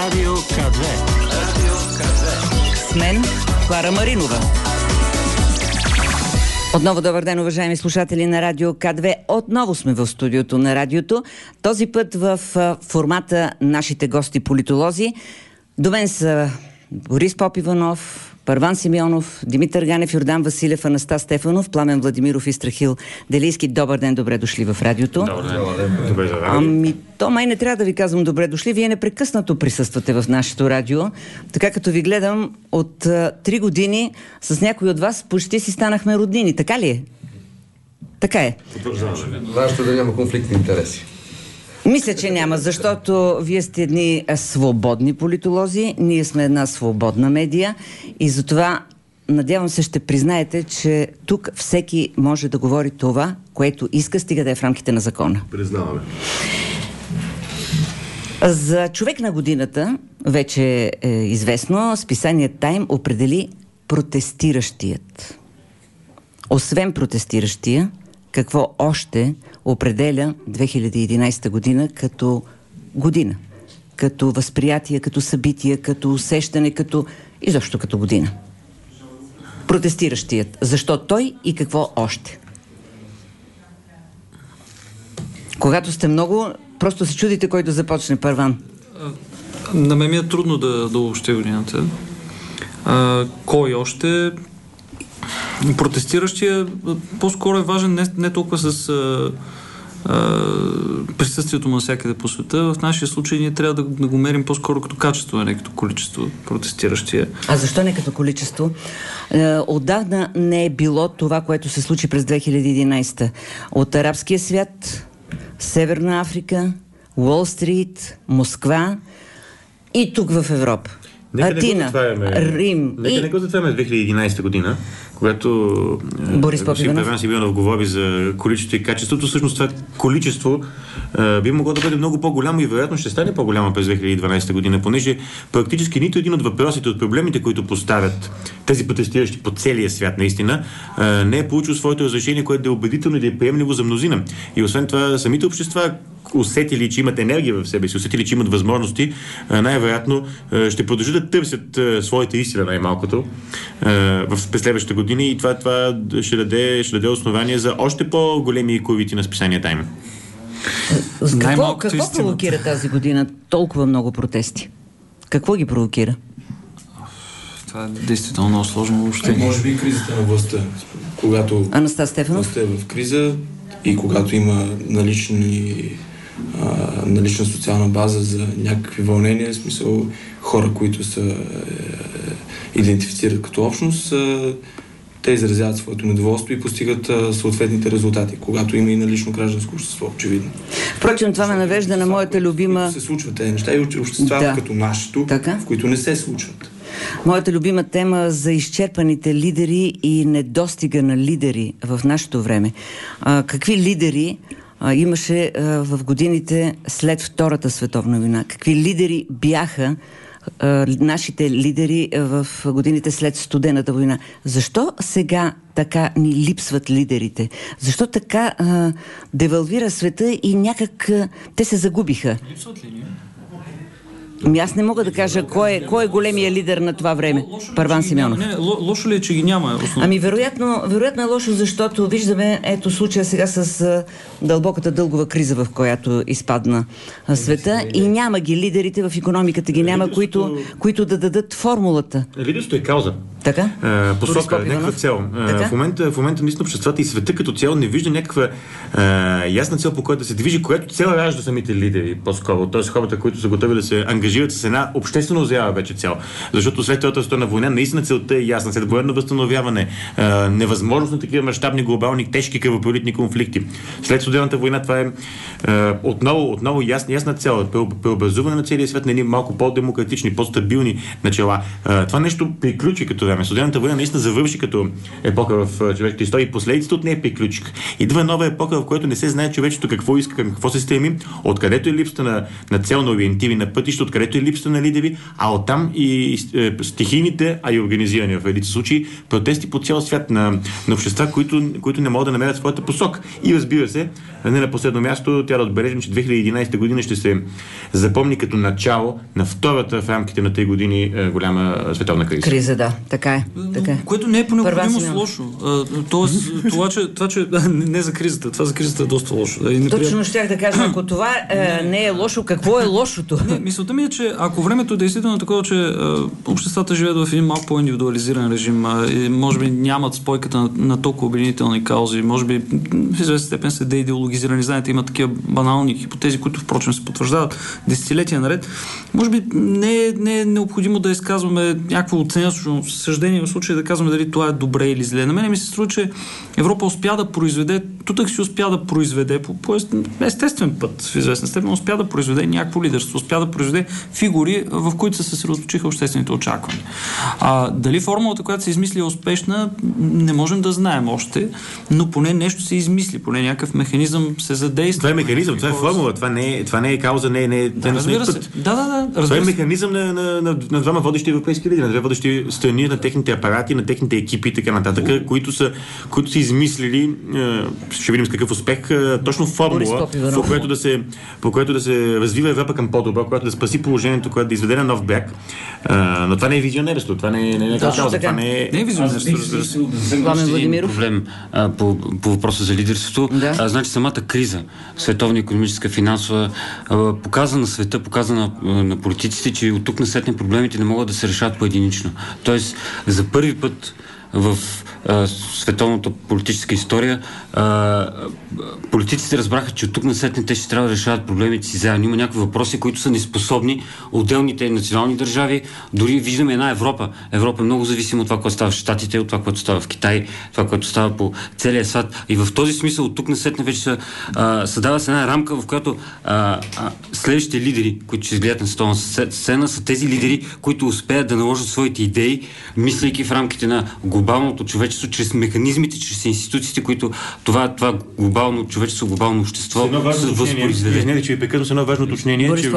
Радио К2. С мен Клара Маринова. Отново добър ден, уважаеми слушатели на Радио К2. Отново сме в студиото на радиото. Този път в формата нашите гости политолози. До мен са Борис Попиванов, Първан Симеонов, Димитър Ганев, Йордан Василев, Анастас Стефанов, Пламен Владимиров и Страхил Делийски. Добър ден, добре дошли в радиото. Добре ден. Ами, то май не трябва да ви казвам добре дошли. Вие непрекъснато присъствате в нашето радио. Така като ви гледам от 3 години, с някой от вас почти си станахме роднини. Така ли е? Така е. Важно да няма конфликт на интереси. Мисля, че няма, защото вие сте едни свободни политолози, ние сме една свободна медия и затова надявам се ще признаете, че тук всеки може да говори това, което иска, стига да е в рамките на закона. Признаваме. За човек на годината, вече е известно, списание Тайм определи протестиращият. Освен протестиращия, какво още определя 2011 година като година? Като възприятие, като събитие, като усещане, изобщо като година. Протестиращият. Защо той и какво още? Когато сте много, просто се чудите кой да започне. Първан. На мен ми е трудно да обобщя годината. Кой още? Протестиращия по-скоро е важен не толкова с присъствието му навсякъде по света. В нашия случай ние трябва да го мерим по-скоро като качество, а не като количество протестиращия. А защо не като количество? Отдавна не е било това, което се случи през 2011. От арабския свят, Северна Африка, Уол Стрит, Москва и тук в Европа. Атина, Рим. Нека не го затваряме 2011 година, когато Борис Първан Симеонов говори за количество и качеството. Всъщност това количество би могло да бъде много по-голямо и вероятно ще стане по-голямо през 2012 година, понеже практически нито един от въпросите, от проблемите, които поставят тези протестиращи по целия свят наистина, не е получил своето разрешение, което да е убедително и да е приемливо за мнозина. И освен това, самите общества усетили, че имат енергия в себе си, усетили, че имат възможности, най-вероятно ще продължат да търсят своята истина, най-малкото, в следващите години и това ще даде основание за още по-големи корити на списание Тайм. Какво провокира тази година толкова много протести? Какво ги провокира? Това е действително много сложно въобще. Може би кризата на властта. Когато Анастас Стефанов? властта е в криза и когато има налична социална база за някакви вълнения, в смисъл хора, които се идентифицират като общност, те изразяват своето недоволство и постигат съответните резултати, когато има и налично гражданско общество, очевидно. Впрочем, това ме навежда на моята любима... Се случват тези неща и общества като нашето, в които не се случват. Моята любима тема за изчерпаните лидери и недостига на лидери в нашето време. Какви лидери имаше в годините след Втората световна война? Какви лидери бяха нашите лидери в годините след Студената война? Защо сега така ни липсват лидерите? Защо така девалвира света и някак те се загубиха? Липсват ли ни? Аз не мога да кажа кой е големия лидер на това време. Първан Симеонов. Лошо ли е, че ги няма? Ами вероятно е лошо, защото виждаме ето случая сега с дълбоката дългова криза, в която изпадна света и няма ги лидерите, в икономиката ги няма, които да дадат формулата. Лидерството е кауза. Така? Посока, някаква цел. В момента наистина обществата и света като цяло не вижда някаква ясна цел, по която да се движи, която цел ражда самите лидери по-скоро. Т.е. хората, които са готови да се ангажират с една обществено заява вече цел. Защото след Втората световна война наистина целта е ясна. След военно възстановяване, невъзможност на такива мащабни, глобални, тежки кръвопролитни конфликти. След Студената война това е отново ясна цел. Преобразуване на целия свет на едни малко по-демократични, по-стабилни начала. Това нещо приключи като време. Студената война наистина завърши като епоха в човешката история и последиците от нея приключиха. Идва нова епоха, в която не се знае човечето какво иска, към какво се стреми, откъдето е липсата на цел, на ориентири, на пътища, откъдето е липсата на лидери, а оттам и стихийните, а и организирани в редица случаи протести по цял свят на общества, които не могат да намерят своята посока. И разбира се, не на последно място, трябва да отбележим, че 2011 година ще се запомни като начало на втората в рамките на 3 години голяма световна криза. Криза, да. Така е. Което не е по необходимост лошо. Тоест, това, че не за кризата, това за кризата е доста лошо. Точно щях да кажа, ако това не е лошо, какво е лошото? Мисълта ми е, че ако времето е действително такова, че обществата живеят в един малко по-индивидуализиран режим, и може би нямат спойката на толкова обединителни каузи, може би в известна степен са деидеологизирани, знаете, има такива банални хипотези, които впрочем се потвърждават десетилетия наред. Може би не е необходимо да изказваме някакво оценъчно съждение в случай да казваме дали това е добре или зле. На мен ми се струва, че Европа успя да произведе, тутък си успя да произведе по естествен път, в известна степен успя да произведе някакво лидерство, успя да произведе фигури, в които се съсредоточиха обществените очаквания. Дали формулата, която се измисли е успешна, не можем да знаем още, но поне нещо се измисли, поне някакъв механизъм се задейства. Това е механизъм, това е формула, това не е кауза, не е път. Това е механизъм на двама водещи европейски лидери, на две водещи страни, на техните апарати, на техните екипи и така нататък, които са измислили, ще видим с какъв успех, точно формула, по която да се развива Европа към по-добро, която да спаси положението, което да изведе на нов бряг. Но това не е визионерство, това не е кауза, това не е визионерство, разбира се. Проблем по въпроса за лидерството. Да. Значи самата криза, световна икономическа, финансова, показа на света, показа на политиците, че от тук насетне проблемите не могат да се решават поединично. Тоест, за първи път в световната политическа история политиците разбраха, че от тук насетне те ще трябва да решават проблемите си заедно. Има някакви въпроси, които са неспособни отделните национални държави. Дори виждаме една Европа. Европа е много зависима от това, което става в Щатите, от това, което става в Китай, това, което става по целия свят. И в този смисъл от тук насетне вече се създава се една рамка, в която следващите лидери, които ще изгледат на световна сцена, са тези лидери, които успеят да наложат своите идеи, мислейки в рамките на глобалното човечество, чрез механизмите, чрез институциите, които това глобално човечество, глобално общество се възпроизведе. Извинете, че ви прекъсвам с едно важно уточнение, че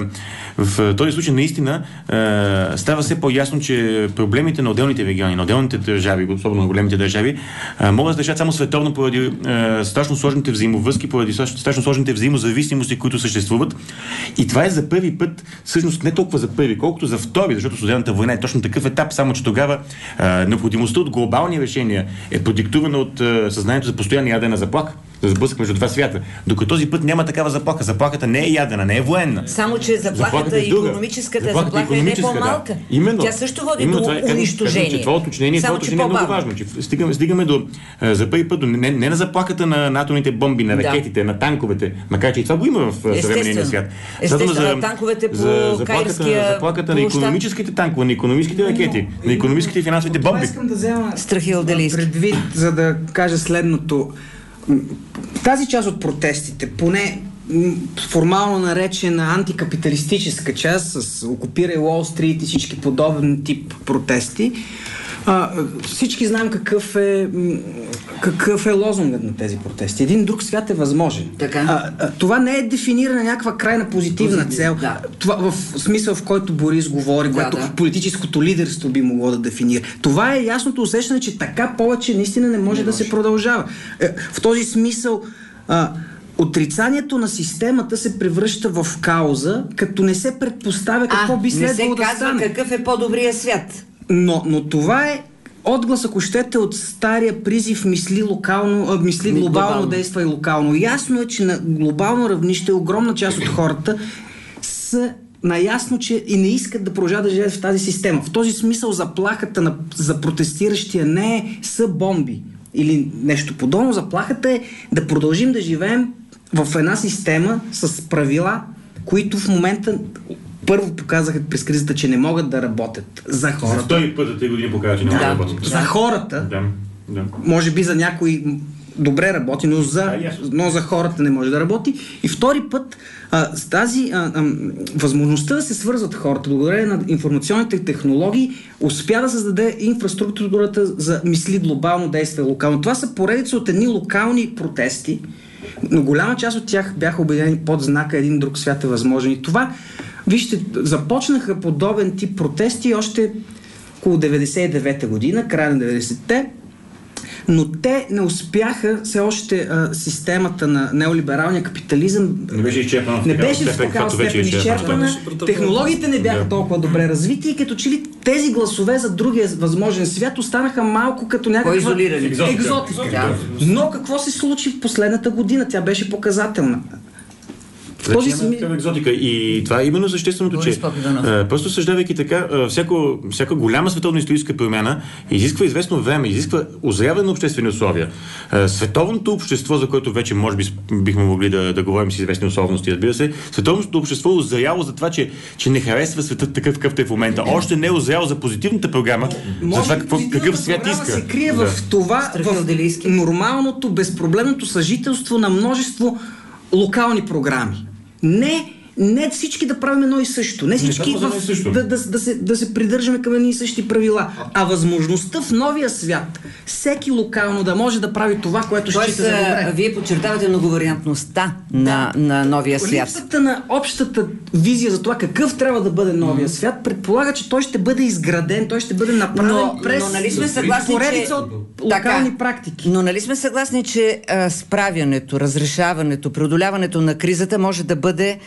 в този случай наистина става все по-ясно, че проблемите на отделните региони, на отделните държави, особено на големите държави, могат да се решат само световно поради страшно сложните взаимовръзки, поради страшно сложните взаимозависимости, които съществуват. И това е за първи път, всъщност не толкова за първи, колкото за втори, защото студената война е точно такъв етап, само че тогава необходимостта от глобални решения е продиктувана от съзнанието за постоянна ядрена заплаха, за сблъсък между два свята. Докато този път няма такава заплаха. Заплахата не е ядрена, не е военна. Само, че заплахата икономическата заплаха е не по-малка. Да. Именно. Тя също води до унищожение. Това уточнение е много важно. Че стигаме до за първи път не на заплахата на атомните бомби, на ракетите, на танковете, макар че и това го има в съвременния свят. Естествено, танковете по Каирския заплахата на икономическите танкове, на икономическите ракети, на икономическите и финансовите бомби. Искам да взема предвид, за да кажа следното. Тази част от протестите, поне формално наречена антикапиталистическа част, с окупирай Уол Стрит и всички подобен тип протести, всички знаем какъв е лозунгът на тези протести. Един друг свят е възможен. Това не е дефинирана някаква крайна позитивна цел. Да. Това в смисъл, в който Борис говори, което политическото лидерство би могло да дефинира. Това е ясното усещане, че така повече наистина не може да се продължава. В този смисъл отрицанието на системата се превръща в кауза, като не се предпоставя какво би следвало да стане. Не се казва какъв е по-добрия свят. Но това е отглас, ако щете, от стария призив мисли глобално, действа и локално. Ясно е, че на глобално равнище огромна част от хората са наясно, че и не искат да продължат да живеят в тази система. В този смисъл заплахата за протестиращия не са бомби или нещо подобно. Заплахата е да продължим да живеем в една система с правила, които в момента първо показаха през кризата, че не могат да работят за хората. За втори път за 3 години показва, че не могат да работят. За хората. Да. Може би за някои добре работи, но за хората не може да работи. И втори път, с тази възможността да се свързват хората, благодарение на информационните технологии, успя да създаде инфраструктурата за мисли глобално, действие локално. Това са поредица от едни локални протести, но голяма част от тях бяха обединени под знака един друг свят е възможен. И това, вижте, започнаха подобен тип протести още около 99-та година, края на 90-те, но те не успяха все още системата на неолибералния капитализъм не беше изчерпана. Не беше в такава степен изчерпана. Технологиите не бяха толкова добре развити и като че ли тези гласове за другия възможен свят останаха малко като някаква екзотика. Да. Но какво се случи в последната година? Тя беше показателна. В този екзотика. И това е именно същественото, че просто съждавайки така, всяка голяма световна историческа промяна изисква известно време, изисква озряване на обществени условия. Световното общество, за което вече може би бихме могли да говорим с известни условности, разбира се, световното общество е озряло за това, че не харесва светът такъв, какъвто е в момента. Още не е озряло за позитивната програма, за това какъв свят иска. Се крие в това, в нормалното, безпроблемното съжителство на множество локални програми. Не всички да правим едно и също. Не всички да се придържаме към едни и същи правила. А възможността в новия свят всеки локално да може да прави това, което счита за добре. Вие подчертавате многовариантността на новия свят. Липсата на общата визия за това какъв трябва да бъде новия свят предполага, че той ще бъде изграден, той ще бъде направен през поредица от локални практики. Но нали сме съгласни, че справянето, разрешаването, преодоляването на кризата може да бъде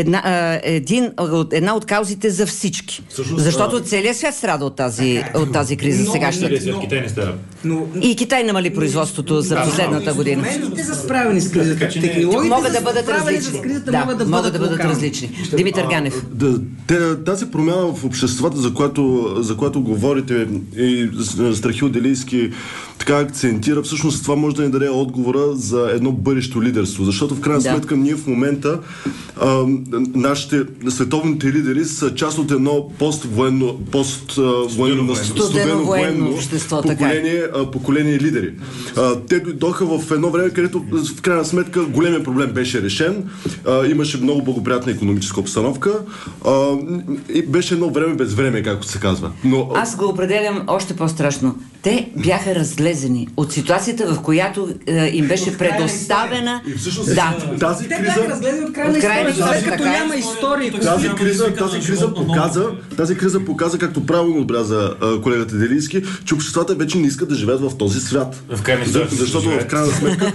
една от каузите за всички. Защото целият свят страда от тази криза сегашната. Китай не страда. И Китай намали производството за последната година. Инструментите за справяне с кризата, технологиите могат да бъдат различни. Могат да бъдат различни. Димитър Ганев. Тази промяна в обществата, за която говорите, и Страхил Делийски така акцентира, всъщност това може да ни даде отговора за едно бъдещо лидерство. Защото в крайна сметка ние в момента нашите световните лидери са част от едно студено военно поколение лидери. Те дойдоха в едно време, където в крайна сметка големия проблем беше решен. Имаше много благоприятна икономическа обстановка. И беше едно време без време, както се казва. Аз го определям още по-страшно. Те бяха разлезени от ситуацията, в която им беше предоставена. И всъщност тази криза... Те бяха разлезени от края на историята, като няма история. Тази криза показа, както правилно отбеляза колегата Делийски, че обществата вече не искат да живеят в този свят. Защото в крайна сметка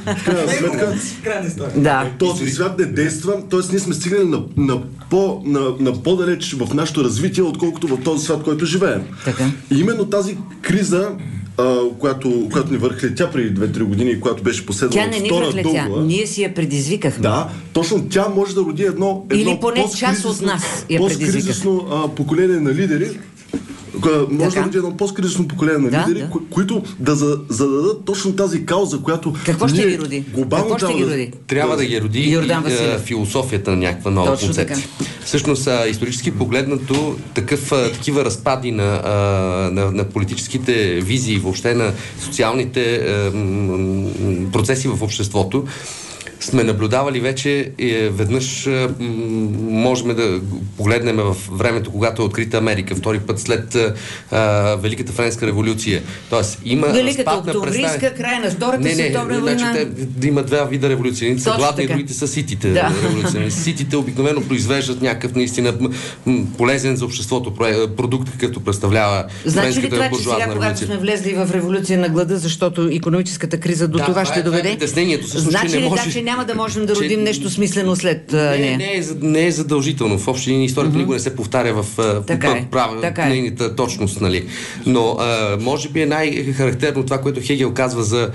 този свят не действа, т.е. ние сме стигнали на по-далеч в нашето развитие, отколкото в този свят, който живеем. И именно тази криза, която ни върхлетя преди 2-3 години, която беше последвала от втора дълга. Ние си я предизвикахме. Да, точно тя може да роди едно или поне част от нас я по-кризисно поколение на лидери, може да роди едно по-кризисно поколение на лидери, които да зададат точно тази кауза, която какво ще ги роди? Трябва да ги роди философията на някаква нова концепция. Всъщност, исторически погледнато, такива разпади на политическите визии, въобще на социалните процеси в обществото, сме наблюдавали вече веднъж, можем да погледнем в времето, когато е открита Америка, втори път след Великата френска революция. Тоест, има Великата октомврийска, край на Втората световна война. Има два вида революции. Едните са гладни, и другите са ситите революции. Ситите обикновено произвеждат някакъв наистина полезен за обществото продукт, като представлява френската буржуазна революция. Значи ли това, че сега, когато сме влезли в революция на глада, защото икономическата криза до това ще доведе? Значи ли че няма да можем да родим нещо смислено след нея? Не е задължително. В общи линии историята никога не се повтаря в нейната точност. Нали? Но може би е най-характерно това, което Хегел казва за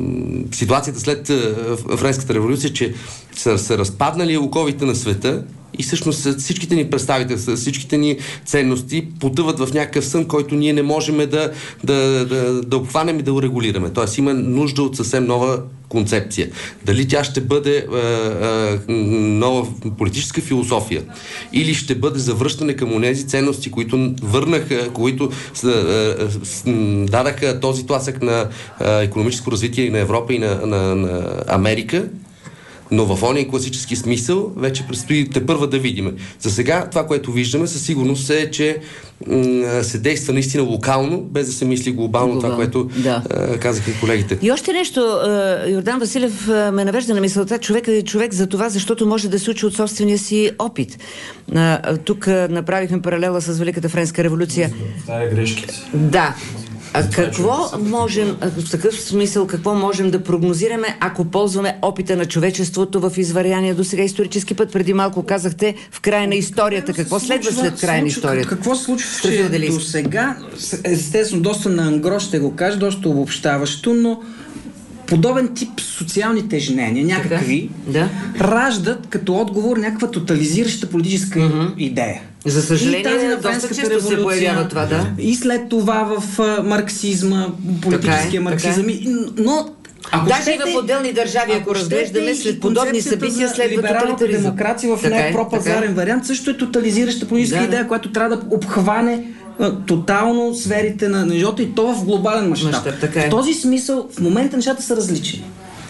ситуацията след Френската революция, че са разпаднали оковите на света и всъщност всичките ни представителства, всичките ни ценности потъват в някакъв сън, който ние не можем да обхванем и да урегулираме. Тоест има нужда от съвсем нова концепция. Дали тя ще бъде нова политическа философия или ще бъде завръщане към онези ценности, които върнаха, които дадаха този тласък на икономическо развитие и на Европа и на Америка, но в ония класически смисъл вече предстои тепърва да видим. За сега това, което виждаме, със сигурност е, че се действа наистина локално, без да се мисли глобално. Това, което казаха и колегите. И още нещо, Йордан Василев ме навежда на мисълта, човек е човек за това, защото може да се учи от собствения си опит. Тук направихме паралела с Великата френска революция. Това е грешките. Да. Какво можем, в такъв смисъл, какво можем да прогнозираме, ако ползваме опита на човечеството в извървяния до сега исторически път? Преди малко казахте в края на историята. Какво следва след края на историята? Какво случва до сега? Естествено, доста на ангро ще го кажа, доста обобщаващо, но подобен тип социални тежнения, някакви, раждат като отговор някаква тотализираща политическа идея. За съжаление, доста често се появява това, да. И след това в марксизма, политическия марксизъм. Но даже и в отделни държави, ако разглеждаме след подобни събития, следва тоталитаризъм. Демокрация в най-пропазарен вариант също е тотализираща политическа идея, която трябва да обхване тотално сферите на живота и то в глобален мащаб. В този смисъл в момента нещата са различни.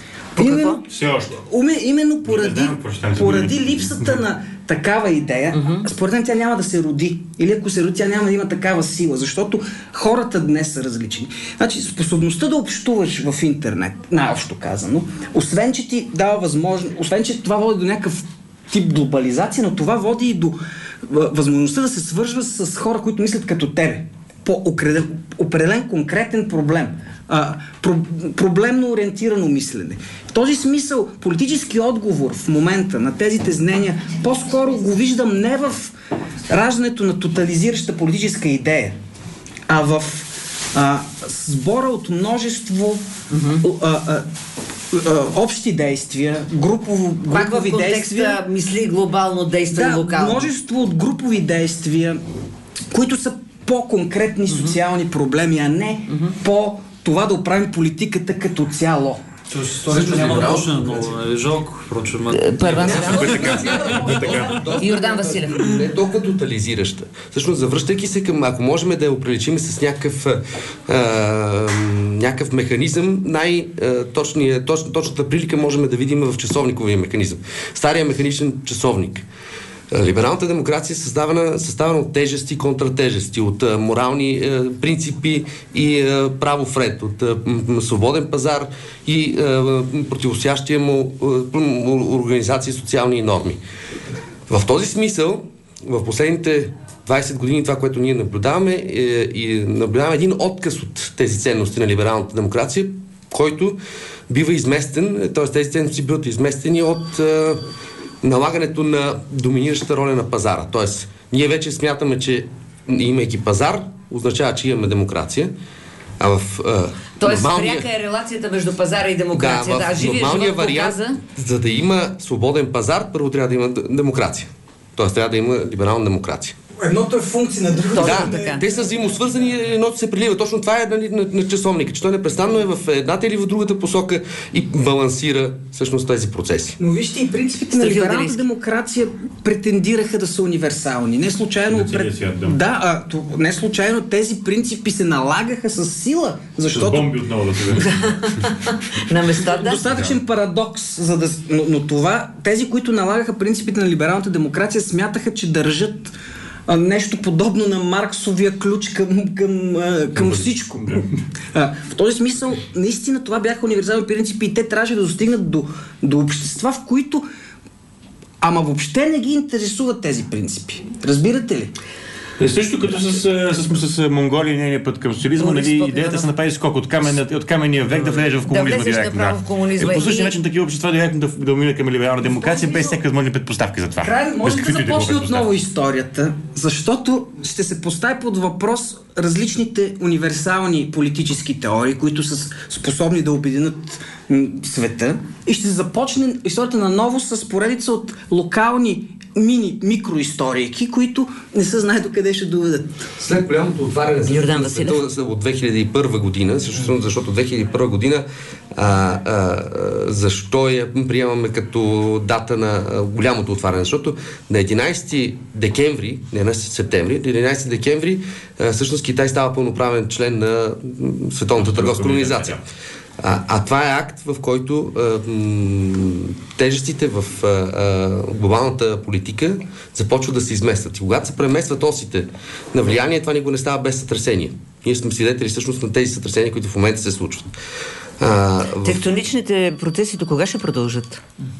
Именно поради липсата на такава идея, според мен тя няма да се роди. Или ако се роди, тя няма да има такава сила, защото хората днес са различни. Значи, способността да общуваш в интернет, най-общо казано, освен че ти дава възможност, освен че това води до някакъв тип глобализация, но това води и до възможността да се свържва с хора, които мислят като тебе. По определен конкретен проблем. Проблемно ориентирано мислене. В този смисъл политически отговор в момента на тези теснения по-скоро го виждам не в раждането на тотализираща политическа идея, а в сбора от множество общи действия, групови действия. Мисли глобално, действа локално. Множество от групови действия, които са по-конкретни социални проблеми, а не по това да оправим политиката като цяло. Също няма да почне много. Жалко, впрочем. Йордан Василев. Не е толкова тотализираща. Всъщност, завръщайки се към, ако можем да я оприличим с някакъв механизъм, точната прилика можем да видим в часовниковия механизъм. Стария механичен часовник. Либералната демокрация е съставена от тежести и контратежести, от морални принципи и правов ред, от свободен пазар и противостоящия му организации социални норми. В този смисъл, в последните 20 години това, което ние наблюдаваме, наблюдаваме един отказ от тези ценности на либералната демокрация, който бива изместен, т.е. тези ценности биват изместени от налагането на доминиращата роля на пазара. Тоест, ние вече смятаме, че имайки пазар, означава, че имаме демокрация. А в пряка е релацията между пазара и демокрацията. В нормалния вариант, за да има свободен пазар, първо трябва да има демокрация. Тоест, трябва да има либерална демокрация. Едното е функция на другото. Те са взаимосвързани и едното се прилива. Точно това е на часовника, че той непрестанно е в едната или в другата посока и балансира всъщност тези процеси. Но вижте, и принципите на либералната демокрация претендираха да са универсални. Не случайно не случайно тези принципи се налагаха с сила, защото... С бомби отново да се на местата. Достатъчен парадокс, но това, тези, които налагаха принципите на либералната демокрация, смятаха, че държат нещо подобно на Марксовия ключ към всичко. В този смисъл, наистина това бяха универсални принципи и те трябваше да достигнат до общества, в които въобще не ги интересуват тези принципи. Разбирате ли? Също като с Монголия и нейния път към социализма, идеята се направи скок от каменния век да влезе в комунизма директно. По същия начин такива общества директно да минат към либерална демокрация, без всяка възможни предпоставки за това. Може да започне отново историята, защото ще се постави под въпрос различните универсални политически теории, които са способни да обединят света и ще започне историята наново с поредица от локални микроисторийки, които не се знае докъде ще доведат. След голямото отваряне на света от 2001 година, защото 2001 година защо я приемаме като дата на голямото отваряне? Защото на 11 декември, не на септември, 11 декември всъщност Китай става пълноправен член на Световната търговска организация. А това е акт, в който тежестите в глобалната политика започват да се изместват. И когато се преместват осите на влияние, това никога не става без сътресение. Ние сме свидетели всъщност на тези сътресения, които в момента се случват. Тектоничните процеси до кога ще продължат?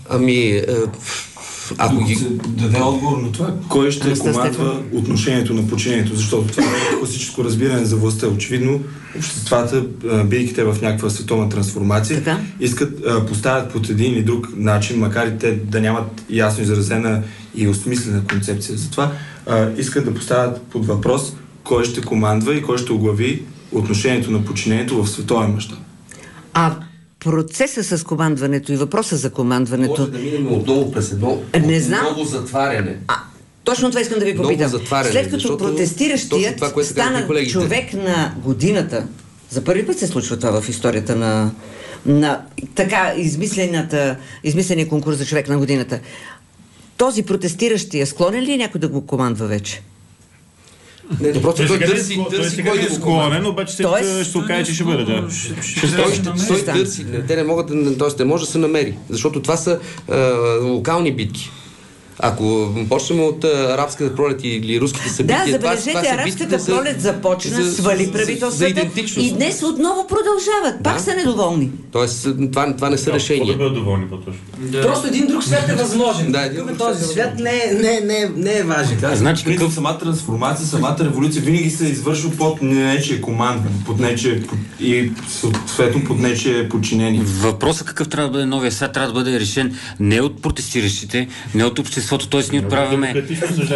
Ако се даде отговор на това, кой ще командва отношението на подчинението, защото това е класическо разбиране за властта. Очевидно, обществата, бидейки в някаква световна трансформация, поставят под един или друг начин, макар и те да нямат ясно изразена и осмислена концепция. Затова искат да поставят под въпрос кой ще командва и кой ще оглави отношението на подчинението в световен мащаб. Процеса с командването и въпроса за командването... Може да минем отново през едно ново затваряне. Точно това искам да ви попитам. След като протестиращият стана човек на годината, за първи път се случва това в историята на така измисления конкурс за човек на годината, този протестиращия склонен ли е някой да го командва вече? Не, просто той търси кой да го склонен, обаче ще се окаже, че ще бъде. Той търси. Те не могат, т.е. не може да се намери, защото това са локални битки. Ако почнем от арабската пролет или руските събития... Да, забележете, арабската пролет започна, свали правителствата и днес отново продължават. Пак са недоволни. Тоест, това не са решения. Да бъдат доволни по-точно. Просто един друг свят е възможен. Този свят не е важен. Да, значи самата трансформация, самата революция винаги се извършва под нечие командване, и съответно под нечие подчинение. Въпросът какъв трябва да бъде новия свят, трябва да бъде решен не от протестиращите, не от обществото, т.е. ние отправяме...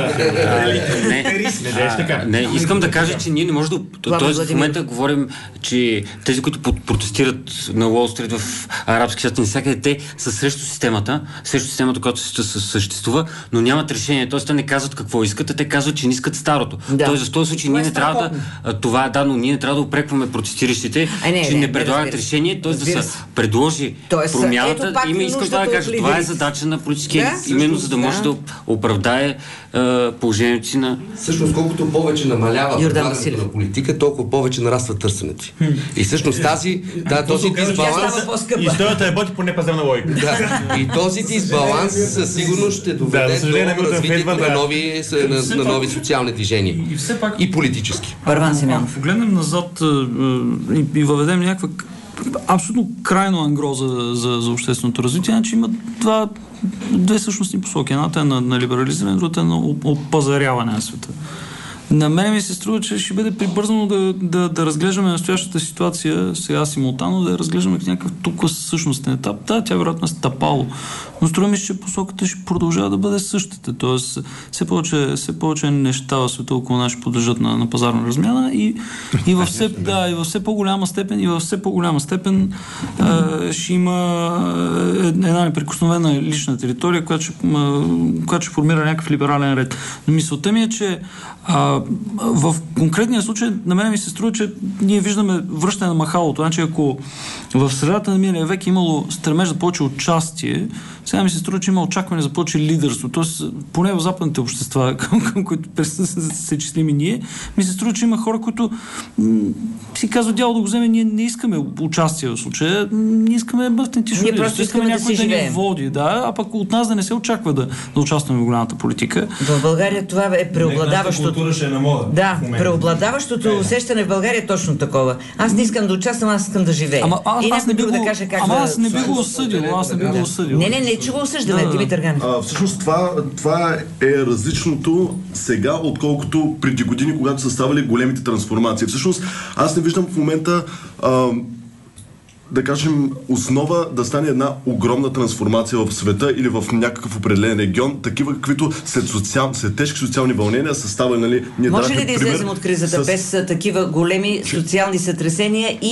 Не, искам да кажа, че ние не можем да... Т.е. в момента говорим, че тези, които протестират на Уолл Стрит в арабски свят и навсякъде, те са срещу системата, която съществува, но нямат решение. Т.е. те не казват какво искат, а те казват, че не искат старото. Тоест, в този случай ние не трябва да... но ние не трябва да упрекваме протестиращите, че не предлагат решение, т.е. да се предложи промяната. Искам да кажа, това е задача на политическия, именно за да може да оправдае положението си на... Всъщност, колкото повече намалява предлагането на политика, толкова повече нараства търсенето. И всъщност този дисбаланс... Историята работи по непазарна логика. И този дисбаланс със сигурност ще доведе до развитието на нови социални движения. И политически. Ако гледнем назад и въведем някаква абсолютно крайно ангро за общественото развитие, значи има две същностни посоки. Едната е на либерализиране, другата е на опазаряване на света. На мен ми се струва, че ще бъде прибързано да разглеждаме настоящата ситуация сега симултанно, да я разглеждаме като някакъв тук същностен етап. Да, тя вероятно е стъпало, но струва ми се, че посоката ще продължава да бъде същата. Тоест, все повече неща в света около нас ще подлежат на пазарна размяна и във все по-голяма степен ще има една неприкосновена лична територия, която ще формира някакъв либерален ред. Но мисълта ми е, че в конкретния случай на мен ми се струва, че ние виждаме връщане на махалото. Значи, ако в средата на миналия век имало стремеж за повече участие, сега ми се струва, че има очакване за повече лидерство. Тоест, поне в западните общества, към които се числим и ние, ми се струва, че има хора, които си казват, дяло да го вземе, ние не искаме участие в случая, ние искаме автентично лидерство. Искаме някой да ни води, а пък от нас да не се очаква да участваме в голямата политика. В България това е преобладаващото. Да, преобладаващото усещане в България е точно такова. Аз не искам да участвам, аз искам да живея. И някой друг да каже как аз не би го осъдил. Не, че го осъждаме, Димитър Ганев. Всъщност това е различното сега, отколкото преди години, когато са ставали големите трансформации. Всъщност, аз не виждам в момента да кажем, основа да стане една огромна трансформация в света или в някакъв определен регион, такива каквито след тежки социални вълнения са ставали, Може ли да излезем от кризата без такива големи социални сътресения и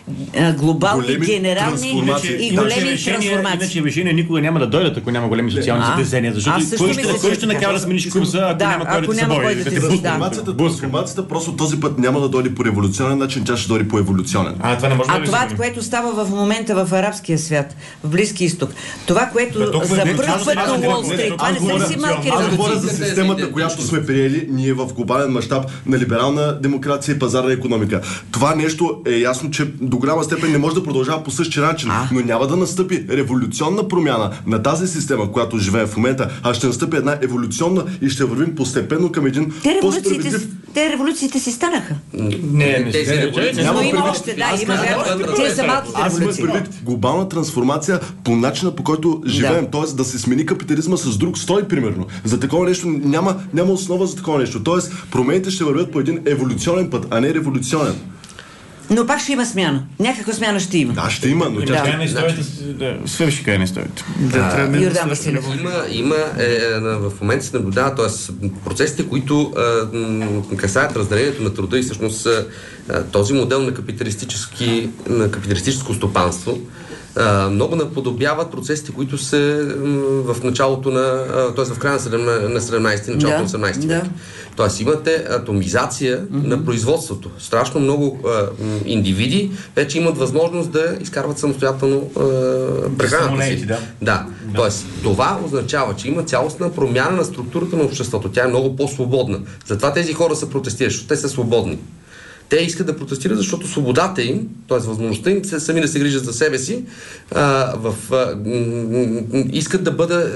глобални, генерални и големи трансформации. Иначе решения никога няма да дойдат, ако няма големи социални затезения. Защото кой ще накара да смениш курса, ако няма кой да се бори? Трансформацията просто този път няма да дойде по революционен начин, тя ще дойде по еволюционен. Това, което става в момента в арабския свят, в Близки изток, това, което за първ път на Уолл Стрит, това не са си малки революции. Аз говоря за системата, която сме приели ние в глобален мащаб на либерална демокрация и пазарна икономика. Това нещо е ясно, че до голяма степен не може да продължава по същия начин, но няма да настъпи революционна промяна на тази система, която живее в момента, а ще настъпи една еволюционна и ще вървим постепенно към един по-справедлив... Те революциите си станаха. Не, тези революции. Но има още, те са малките революции. Глобална трансформация по начина, по който живеем, т.е. да се смени капитализма с друг строй, примерно. За такова нещо няма основа за такова нещо. Т.е. промените ще вървят по един еволюционен път, а не революционен. Но пак ще има смяна. Някаква смяна ще има. Да, ще има, но тя край на историята свърши край на историята. Йордан Василев. В момента се наблюдава, т.е. процесите, които касаят разделението на труда и всъщност този модел на капиталистическо стопанство много наподобяват процесите, които са в началото т.е. в края на 17-ти, началото на 18-ти век. Тоест имате атомизация на производството. Страшно много индивиди вече имат възможност да изкарват самостоятелно прехраната си. Тоест това означава, че има цялостна промяна на структурата на обществото. Тя е много по-свободна. Затова тези хора са протестиращи, защото те са свободни. Те искат да протестират, защото свободата им, т.е. възможността им сами да се грижат за себе си, искат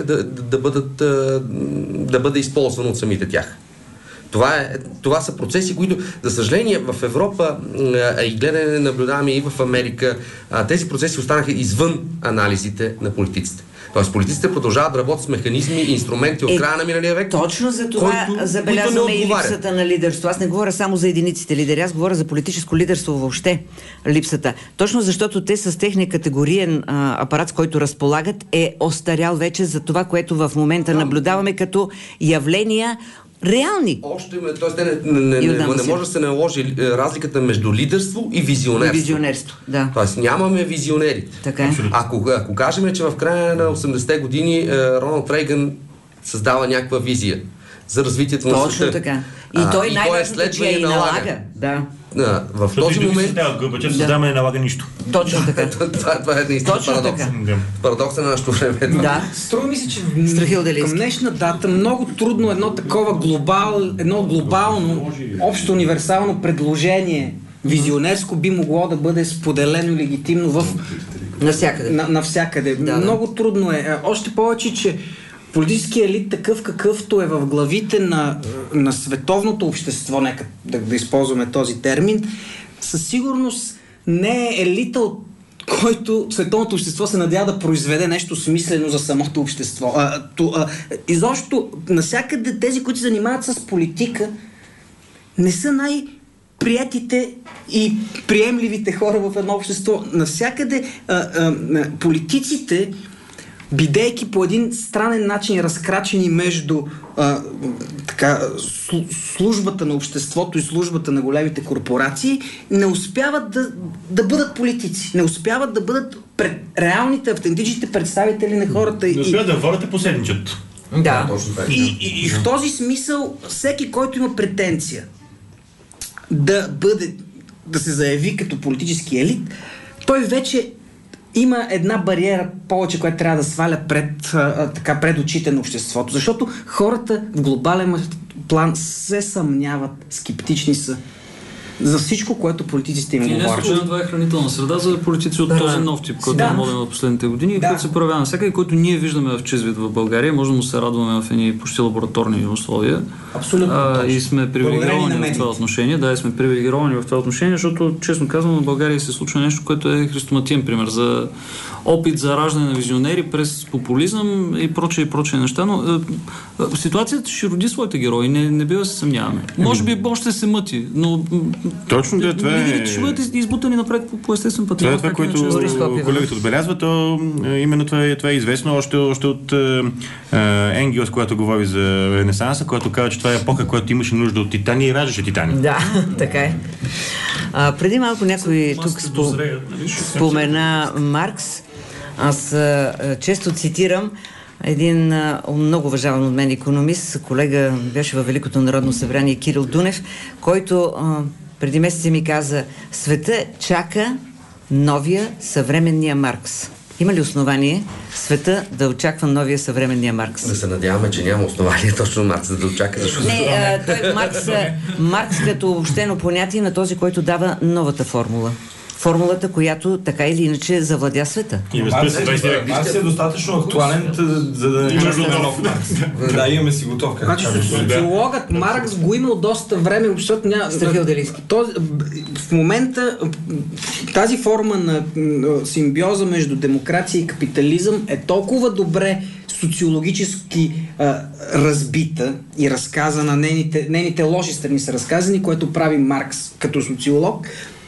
да бъде използвано от самите тях. Това са процеси, които, за съжаление, в Европа и гледане наблюдаваме и в Америка, тези процеси останаха извън анализите на политиците. Тоест, политиците продължават да работят с механизми и инструменти от края на миналия век. Точно за това забелязваме и липсата на лидерство. Аз не говоря само за единиците лидери, аз говоря за политическо лидерство въобще. Липсата. Точно защото те с техния категориен апарат, с който разполагат, е остарял вече за това, което в момента наблюдаваме като явления реални. Т.е. не може да се наложи разликата между лидерство и визионерство. Тоест нямаме визионери. Ако кажем, че в края на 80-те години Роналд Рейган създава някаква визия за развитието на света. Точно така. И той най-важното, че я и налага. В този момент... Горбачев създава не налага нищо. Точно така. Това е наистина парадокс. Парадокс на нашето време. Струва ми се, че към днешна дата много трудно едно глобално, общо универсално предложение визионерско би могло да бъде споделено легитимно навсякъде. Много трудно е. Още повече, че политическият елит, такъв какъвто е в главите на световното общество, нека да използваме този термин, със сигурност не е елита, от който световното общество се надява да произведе нещо смислено за самото общество. Изобщо, насякъде тези, които се занимават с политика, не са приятите и приемливите хора в едно общество. Навсякъде политиците, бидейки по един странен начин разкрачени между службата на обществото и службата на големите корпорации, не успяват да бъдат политици. Не успяват да бъдат реалните, автентичните представители на хората. Не успяват да водят посредничат. И в този смисъл всеки, който има претенция да се заяви като политически елит, той вече има една бариера повече, която трябва да сваля пред очите на обществото. Защото хората в глобален план се съмняват, скептични са за всичко, което политиците им говорят. Това е хранителна среда за политици от този нов тип, който е моден в последните години и който се проявява навсякъде, който ние виждаме в Чизвид в България. Може да му се радваме в едни почти лабораторни условия. Абсолютно. И сме привилегировани в това отношение. Сме привилегировани в това отношение, защото, честно казвам, в България се случва нещо, което е хрестоматиен пример за опит за раждане на визионери през популизъм и прочие неща, но ситуацията ще роди своите герои, не бива да се съмняваме. Може би още се мъти, но точно това е... ще бъдат избутани напред по естествен път. Това е това, което колегите отбелязват, именно това е известно още от Енгелс, когато говори за Ренесанса, който казва, че това е епоха, която имаше нужда от титани и раждаше титани. Да, така е. Преди малко някой тук спомена Маркс. Аз често цитирам един много уважаван от мен икономист, колега, беше във Великото народно събрание, Кирил Дунев, който преди месеци ми каза: света чака новия съвременния Маркс. Има ли основание света да очаква новия съвременния Маркс? Да се надяваме, че няма основание точно Маркс да очака. Не, той Маркс като общено понятие на този, който дава новата формула. Формулата, която така или иначе завладя света. Маркс е достатъчно актуален, за да имаме нов Маркс. Да, имаме си готовка. Значи социологът Маркс го имал доста време, защото Страхил Делийски. В момента тази форма на симбиоза между демокрация и капитализъм е толкова добре социологически разбита и разказана, нейните лоши страни са разказани, което прави Маркс като социолог.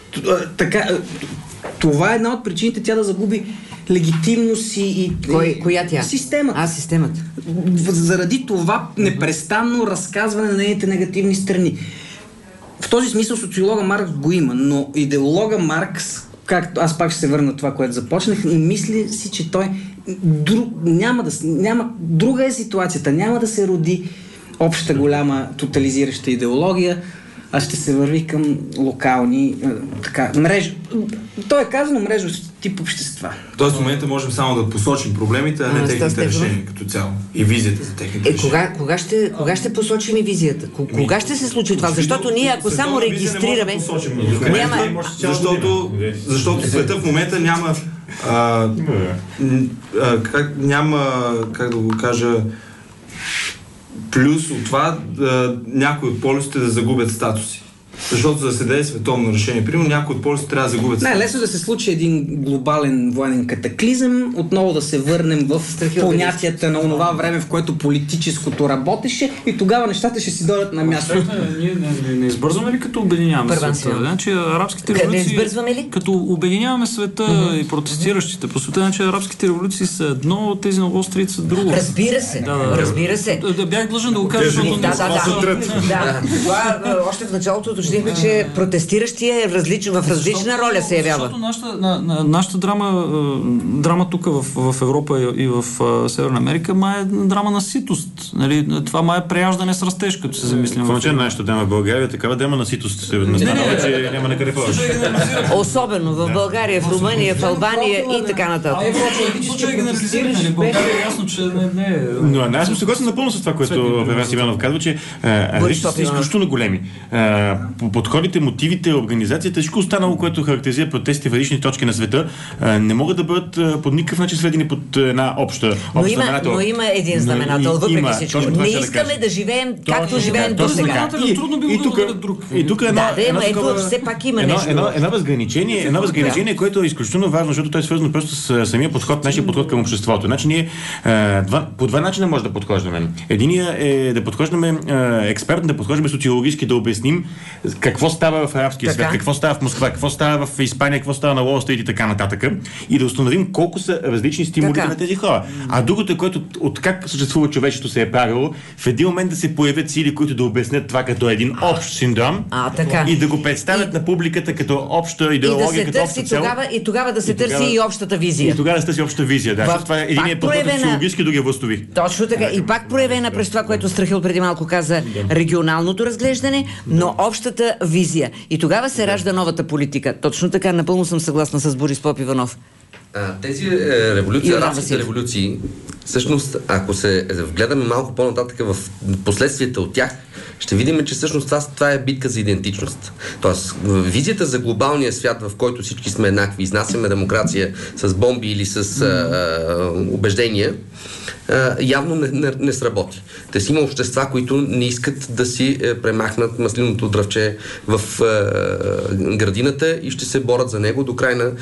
Това е една от причините тя да загуби легитимност и коя тя? Системата. Системата. Заради това непрестанно разказване на нейните негативни страни. В този смисъл социолога Маркс го има, но идеолога Маркс, както аз пак ще се върна на това, което започнах, и мисли си, че той друга е ситуацията, няма да се роди обща голяма тотализираща идеология, а ще се върви към локални мрежи. То е казано мрежови тип общества. Тоест в момента можем само да посочим проблемите, а не техните решения като цяло. И визията за техните решения. Кога ще посочим и визията? Кога ще се случи това? Защото ние, ако само регистрираме... Защото света в момента няма как да го кажа, плюс от това някои от полюсите да загубят статуси. Защото за да се даде световно решение, примерно някои от полюсите трябва да загубят статуси. Лесно да се случи един глобален военен катаклизъм, отново да се върнем в понятията на онова време, в което политическото работеше, и тогава нещата ще си дойдат на място. Ние не избързваме ли като обединяваме света? Значи арабските революции... Като обединяваме света и протестиращите по света, значи арабските революции са едно, тези на Уол Стрит са друго. Разбира се. Бях длъжен да го кажа, защото още в началото уточнихме, че протестиращия е в различна роля се явява. Защото нашата драма тук в Европа и в Северна Америка май е драма на ситост. Нали? Това май е преяждане с растеж, като се замислим. В началото нашата драма в България такава драма на ситост се настанава, че няма на къде повече. Особено в България, в Румъния, в Албания и така нататък. Случай генерализиране. България е ясно, че не е... Но аз съм съгласен напълно с това, което Веверс Иванов казва, че различията са изключително големи. Подходите, мотивите, организацията, всичко останало, което характеризира протестите в различни точки на света, не могат да бъдат по никакъв начин сведени под една обща знаменател. Но има един знаменател, въпреки всичко. Не искаме да живеем както живеем до сега. Трудно би го да друг. И тук все пак има нещо. Едно възграничение, което е изключително важно, защото той е свързано просто с самия подход, нашия подход към обществото. Значи ние по два начина може да подхождаме. Единия е да подхождаме експертно, да подхождаме социологически, да обясним какво става в арабския свят, какво става в Москва, какво става в Испания, какво става на Уол Стрит и така нататък. И да установим колко са различни стимулите на тези хора. А другото е, което от как съществува човечеството се е правило, в един момент да се появят сили, които да обяснят това като един общ синдром и да го представят на публиката като обща идеология, като обща цел. И тогава да се търси и общата визия. И тогава да се търси общата визия. Да, това е единият подход социологически, другия властови. Точно така. И пак проявена през това, което Страхил преди малко каза, регионалното разглеждане, но общата визия. И тогава се ражда новата политика. Точно така, напълно съм съгласна с Борис Попиванов. Тези революции, арабските революции, всъщност, ако се вгледаме малко по-нататък в последствията от тях, ще видим, че всъщност това е битка за идентичност. Тоест, визията за глобалния свят, в който всички сме еднакви, изнасяме демокрация с бомби или с убеждения, явно не сработи. Те си има общества, които не искат да си премахнат маслиното дръвче в градината и ще се борят за него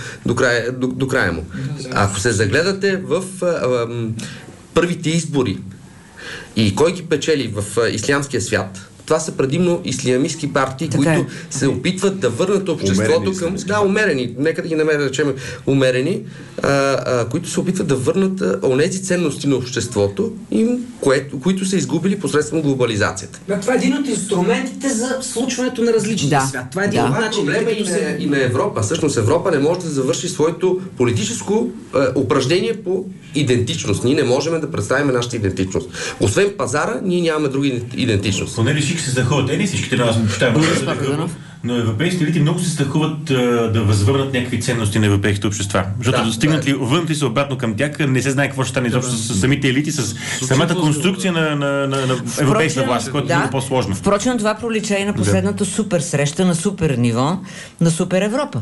до края му. Ако се загледате в първите избори и кой ги печели в ислямския свят, това са предимно ислямистки партии, които се опитват да върнат обществото към... Да, умерени. Нека да ги намерим, да речем умерени, които се опитват да върнат онези ценности на обществото, които са изгубили посредством глобализацията. Това е един от инструментите за случването на различния свят. Това е един от проблема и на Европа. Всъщност Европа не може да завърши своето политическо упражнение по идентичност. Ние не можем да представим нашата идентичност. Освен пазара, ние нямаме друга идентичност. Понеже всички се страхуват, всичките да нас почитаваме, но европейските елити много се страхуват да възвърнат някакви ценности на европейските общества. Защото върнат ли се обратно към тях, не се знае какво ще стане изобщо с самите елити, с самата конструкция на европейската власт, която е много по-сложна. Впрочем, това пролича и на последната супер среща на супер ниво на Супер Европа.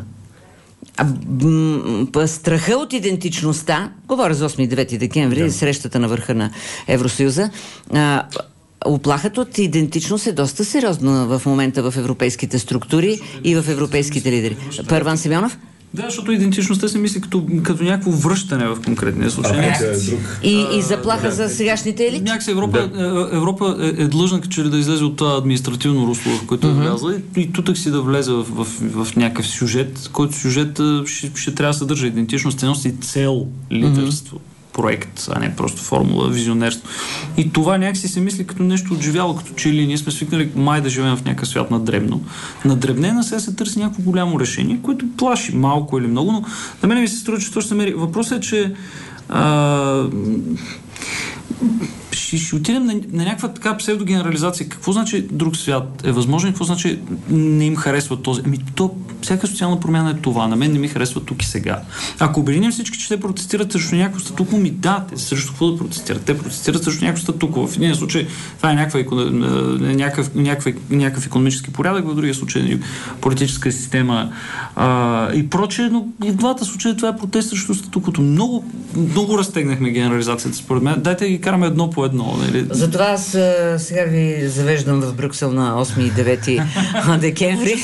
Страха от идентичността, говоря за 8 и 9 декември, срещата на върха на Евросъюза, уплахата от идентичност е доста сериозна в момента в европейските структури и в европейските лидери. Първан Симеонов? Да, защото идентичността се мисли като някакво връщане в конкретния случай. И заплаха за сегашните елити? Някакси Европа е длъжна да излезе от това административно русло, в което е влязла и тутък си да влезе в някакъв сюжет, който сюжет ще трябва да съдържа идентичност, ценност и цел, лидерство. Проект, а не просто формула, визионерство. И това някакси се мисли като нещо отживяло, като че ли ние сме свикнали май да живеем в някакъв свят на дребно. На дребнена сега се търси някакво голямо решение, което плаши малко или много, но на мен ми се струва, че това ще се мери. Въпросът е, че ще отидем на някаква така псевдогенерализация. Какво значи друг свят е възможен? Какво значи не им харесва този? Всяка социална промяна е това. На мен не ми харесва тук и сега. Ако обединим всички, че те протестират срещу някакво статукво, те срещу какво да протестират? Те протестират срещу някакво статукво. В един случай това е някакъв икономически порядък, в другия случай политическа система и прочее, но и в двата случая това е протест срещу статуквото. Много, много разтегнахме генерализацията, според мен. Дайте да ги караме едно по едно. Затова аз сега ви завеждам в Брюксел на 8 и 9 декември.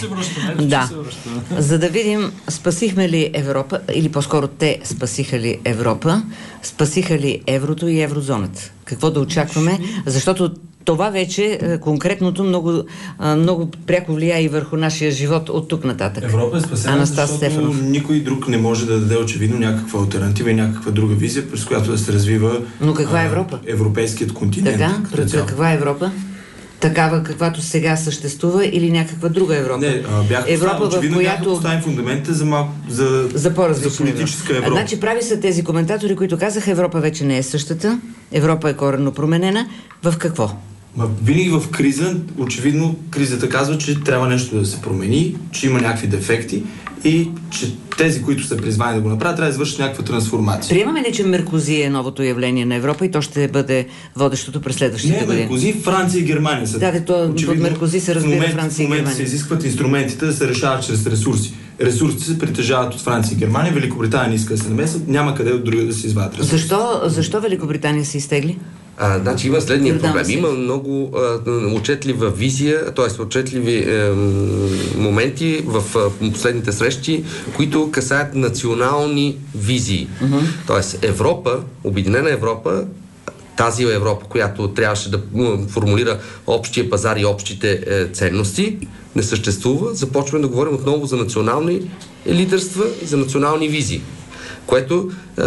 За да видим, спасихме ли Европа, или по-скоро те спасиха ли Европа, спасиха ли еврото и еврозоната. Какво да очакваме? Защото това вече конкретното много пряко влияе и върху нашия живот от тук нататък. Европа е спасена, защото никой друг не може да даде очевидно някаква алтернатива и някаква друга визия, през която да се развива. Но каква е Европа? Европейският континент. Каква е Европа? Такава, каквато сега съществува, или някаква друга Европа? Не, Европа, в която поставим фундаментите за политическа Европа. Значи прави са тези коментатори, които казаха, Европа вече не е същата, Европа е коренно променена. В какво? Винаги в криза, очевидно, кризата казва, че трябва нещо да се промени, че има някакви дефекти и че тези, които са призвани да го направят, трябва да извършат някаква трансформация. Приемаме ли, че Меркози е новото явление на Европа и то ще бъде водещото през следващите години? Не, Меркози, Франция и Германия са. Под Меркози се разбира Франция и Германия. В момента се изискват инструментите да се решават чрез ресурси. Ресурсите се притежават от Франция и Германия, Великобритания не иска да се намесят, няма къде от друга да се извадят ресурси. Защо Великобритания се изтегли? Значи има следния проблем. Има много отчетлива визия, т.е. отчетливи моменти в последните срещи, които касаят национални визии. Тоест Европа, Обединена Европа, тази Европа, която трябваше да формулира общия пазар и общите ценности, не съществува. Започваме да говорим отново за национални лидерства и за национални визии, което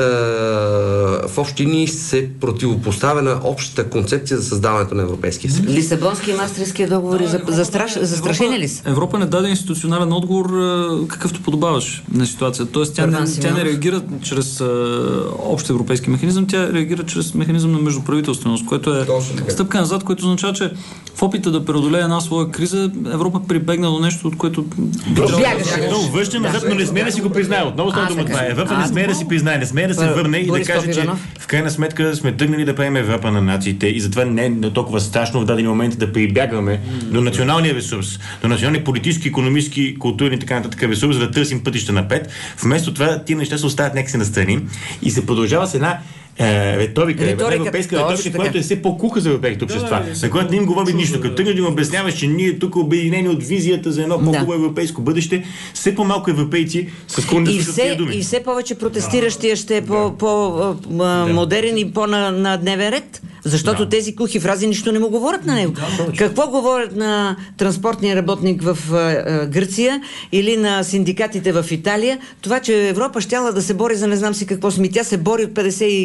в общи линии се противопоставя на общата концепция за създаването на Европейския съюз. Лисабонски и Мастрихтския договори застрашени ли са? Европа не даде институционален отговор, какъвто подобаваш на ситуацията. Тоест тя не реагира чрез общ европейски механизъм, тя реагира чрез механизъм на междуправителственост, което е стъпка назад, което означава, че в опита да преодолее една своя криза, Европа прибегна до нещо, от което връщаме назад, но не сме да си го признае. Отново става дума това. Европа не сме да си признае, не сме да се върне и да каже, че в крайна сметка сме тръгнали да правим Европа на нациите и затова не е толкова страшно в дадени моменти да прибягваме до националния ресурс, до националния политически, икономически, културни и така нататък ресурс, за да търсим пътища напред. Вместо това тия неща се оставят някакси настрани и се продължава с една риторика, европейска риторика, която е все по-куха за европейските общества, на която не им говори нищо. Като тръгнеш да им обясняваш, че ние тук обединени от визията за едно по-хубаво европейско бъдеще, все по-малко европейци са склонни да слушат тия думи. И все повече протестиращия ще е по-модерен и по-на дневен ред. защото тези кухи фрази нищо не му говорят на него. Какво говорят на транспортния работник в Гърция или на синдикатите в Италия? Това, че Европа щяла да се бори за не знам си какво сми. Тя се бори от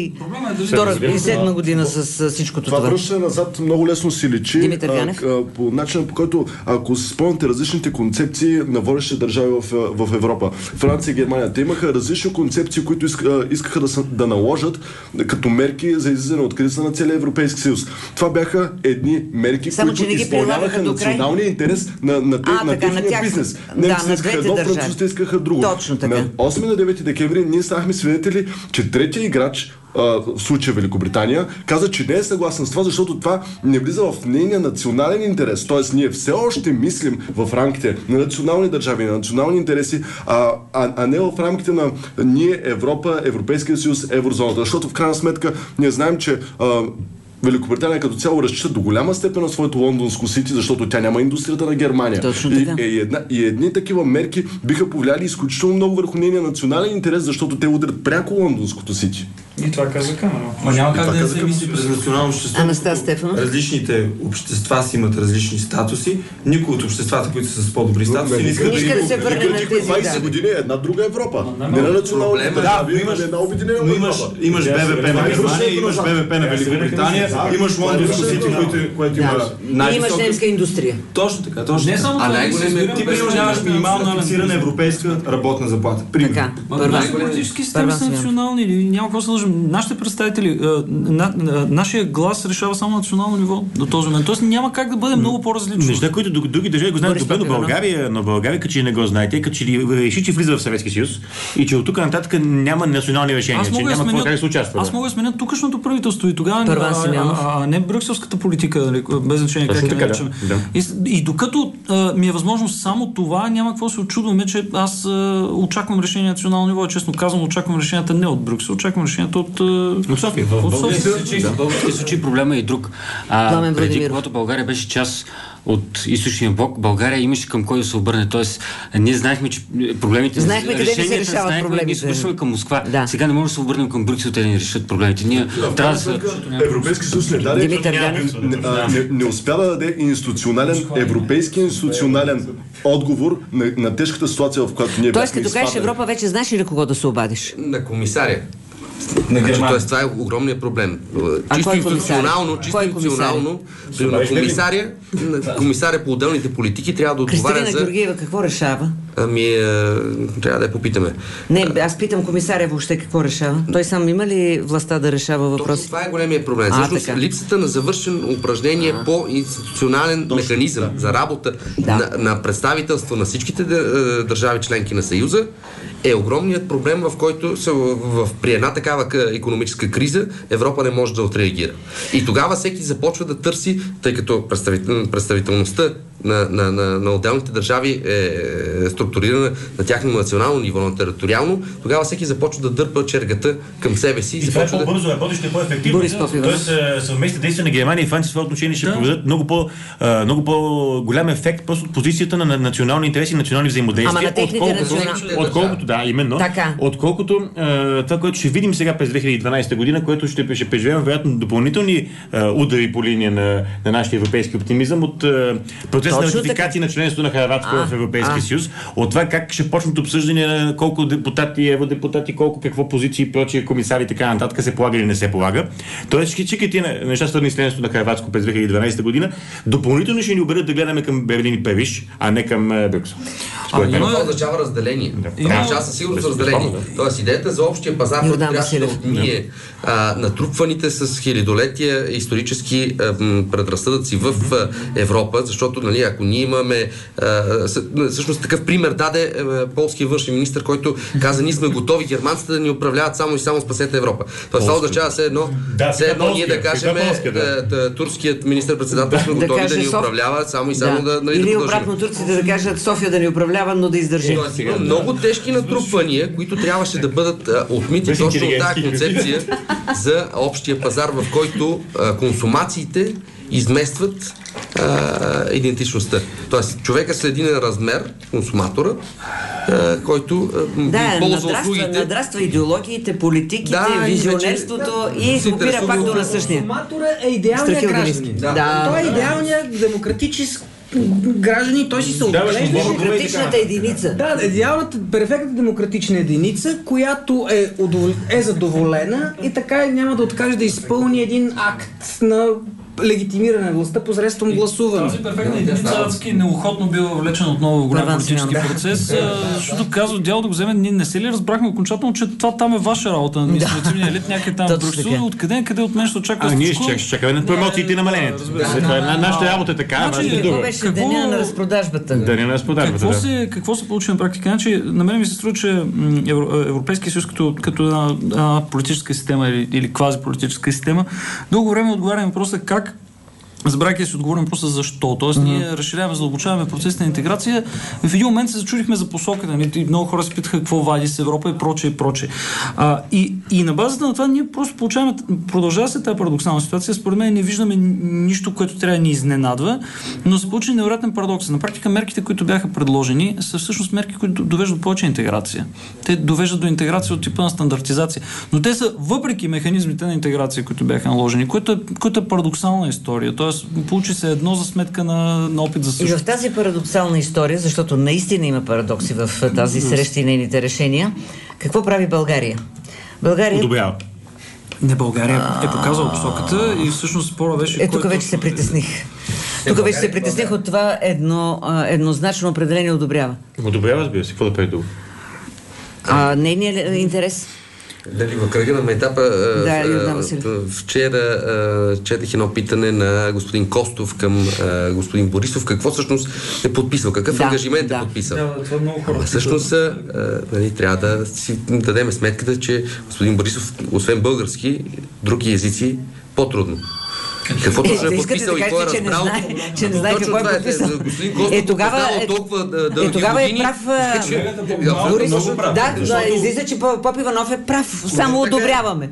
1957 година с всичко това. Това връщане назад много лесно си личи по начина, по който, ако си спомняте различните концепции на водещи държави в Европа. Франция и Германия. Те имаха различни концепции, които искаха да наложат като мерки за излизане от криза на целия Европейски съюз. Това бяха едни мерки, които изпълняваха националния интерес на техния бизнес. Немците искаха едно, французите искаха друго. Точно така. На 8 на 9 декември ние станахме свидетели, че третия играч, в случая Великобритания, каза, че не е съгласен с това, защото това не влиза в нейния национален интерес. Тоест, ние все още мислим в рамките на национални държави, на национални интереси, а не в рамките на ние, Европа, Европейския съюз, еврозоната. Защото в крайна сметка ние знаем, че Великобритания като цяло разчита до голяма степен на своето лондонско сити, защото тя няма индустрията на Германия. И едни такива мерки биха повлияли изключително много върху нейния национален интерес, защото те удрят пряко лондонското сити. И това каза Камерон. Няма как да се мисли през национално общество. Различните общества си имат различни статуси. Никой от обществата, които са с по-добри статуси, не иска да се върне на тези. 20 години е една друга Европа. Не на националната държави, но една обединена Европа. Имаш БВП на Германия, имаш БВП на Великобритания, имаш лондонско сити, което има най-висока... Имаш немска индустрия. Точно така. Не само това. Ти нямаш минимална фиксирана европейска работна заплата. Така. Политически системи са национални. Няма какво се лъжим. Нашите представители, нашия глас решава само национално ниво до този момент. Тоест няма как да бъде много по-различно. Неща, които други държави го знаят добре, но България като че не го знаете, като че ли реши, че влиза в Съветския съюз и че от тук нататък няма национални решения, че няма какво да се участва. Аз мога да сменя тукашното правителство и тогава не брюкселската политика, без значение как я наричаме. И докато ми е възможно само това, няма какво се очудваме, че аз очаквам решение на национално ниво. Честно казвам, очаквам решенията не от Брюксел, очаквам решенията от София. В българския случай проблема е и друг. Преди, когато България беше част от източния блок, България имаше към кой да се обърне. Тоест, ние знаехме, че проблемите... Знаехме къде се решават проблемите. Ние се обръщаме към Москва. Да. Сега не можем да се обърнем към Брюксел, те да ни решат проблемите. Ние трябва да... Европейски съюз не успя да даде европейски институционален отговор на тежката ситуация, в която ние бяхме изпадали. Тоест, като кажеш Европа, вече знаеш ли на кого да се обадиш? На комисаря. Тоест, това е огромният проблем. Чисто институционално, комисаря по отделните политики трябва да отговаря за... Кристина Георгиева какво решава? Трябва да я попитаме. Не, аз питам комисаря въобще какво решава. Той сам има ли властта да решава въпроси? Това е големия проблем. Всъщност, липсата на завършен упражнение по институционален механизъм за работа на представителство на всичките държави членки на Съюза е огромният проблем, в който при една такава икономическа криза Европа не може да отреагира. И тогава всеки започва да търси, тъй като представителността на отделните държави е структурирана на тяхно национално ниво, на териториално, тогава всеки започва да дърпа чергата към себе си. И това е по-бързо работещо и по-ефективно. Тоест съвместните действия на Германия и Франция в това отношение ще проведат много по-голям ефект просто от позицията на национални интереси и национални взаимодействия. Отколкото отколкото това, което ще видим сега през 2012 година, което ще преживеем вероятно допълнителни удари по линия на нашия европейски оптимизъм от процес на ратификация на членството на Хърватска в Европейския съюз, от това как ще почнат обсъждане на колко депутати, евродепутати, какво позиции и прочие комисари и така нататък се полага или не се полага. Тоест, чекайте на неща свързани с членството на Хърватска през 2012 година, допълнително ще ни убедят да гледаме към Берлин и Париж, а не към Брюксел. Това означава разделение. Това със сигурност разделение. Тоест, идеята за общия пазар трябваше да отмие натрупваните с хилядолетия исторически предразсъдъци в Европа, защото ако ние имаме всъщност такъв пример даде полския външен министър, който каза, ние сме готови германците да ни управляват само и само спасете Европа. Това означава все едно ние да кажем турският министър-председател сме готови да ни управлява само и само да или обратно турците да кажат София да ни управлява, но да издържи. Много тежки натрупвания, които трябваше да бъдат отмити точно от тази концепция за общия пазар, в който консумациите изместват идентичността. Тоест, човека с един размер, консуматора, който ползва услугите. Надраства идеологиите, политиките, визионерството и опира пак до насъщния. Информатора е идеалният гражданин. Той е идеалният демократически граждани, той си се отглежда. Демократичната единица. Да, идеалната, перфектната демократична единица, която е задоволена и така няма да откаже да изпълни един акт на легитимиране на властта посредством гласуване. Тази перфектна единица адски неохотно бива въвлечен отново в голям политически процес, защото казва дяло да го вземе. Ние не се ли разбрахме окончателно, че това там е ваша работа на административния елит, някъде там в Брюксел, откъде от мен ще очаква? Ние ще чакаме на промоциите и намалението. Нашата работа е така, какво беше деня на разпродажбата? Какво се получи на практика? Значи, на мен ми се струва, че Европейския съюз като една политическа система или квазиполитическа система дълго време отговаря на въпроса как. Забравяйки да си отговорим просто защо. Тоест, ние разширяваме, задълбочаваме процесите на интеграция. В един момент се зачудихме за посоката. Много хора се питаха какво вади с Европа и прочее. И на базата на това ние просто получаваме, продължава се тази парадоксална ситуация. Според мен не виждаме нищо, което трябва да ни изненадва, но се получи невероятен парадокс. На практика мерките, които бяха предложени, са всъщност мерки, които довеждат до повече интеграция. Те довеждат до интеграция от типа на стандартизация. Но те са въпреки механизмите на интеграция, които бяха наложени, което е парадоксална история. Получи се едно за сметка на опит за също. И в тази парадоксална история, защото наистина има парадокси в тази среща и нейните решения, какво прави България? Одобрява. Не, България е показала посоката и всъщност спора беше... Тук вече се притесних. Тук вече се притесних от това еднозначно определение одобрява. Одобрява, разбира се. Какво да прави друго? Нейният интерес... Дали в кръга на майтапа вчера четах едно питане на господин Костов към господин Борисов. Какво всъщност е подписал? Какъв ангажимент е подписал? Това е много хора. Всъщност трябва да си дадем сметката, че господин Борисов, освен български, други езици, по-трудно. Какво точно е подписал и кой е разбрал? Че не знае какво е подписал. Тогава е прав. Излиза, че Поп Иванов е прав. Само одобряваме.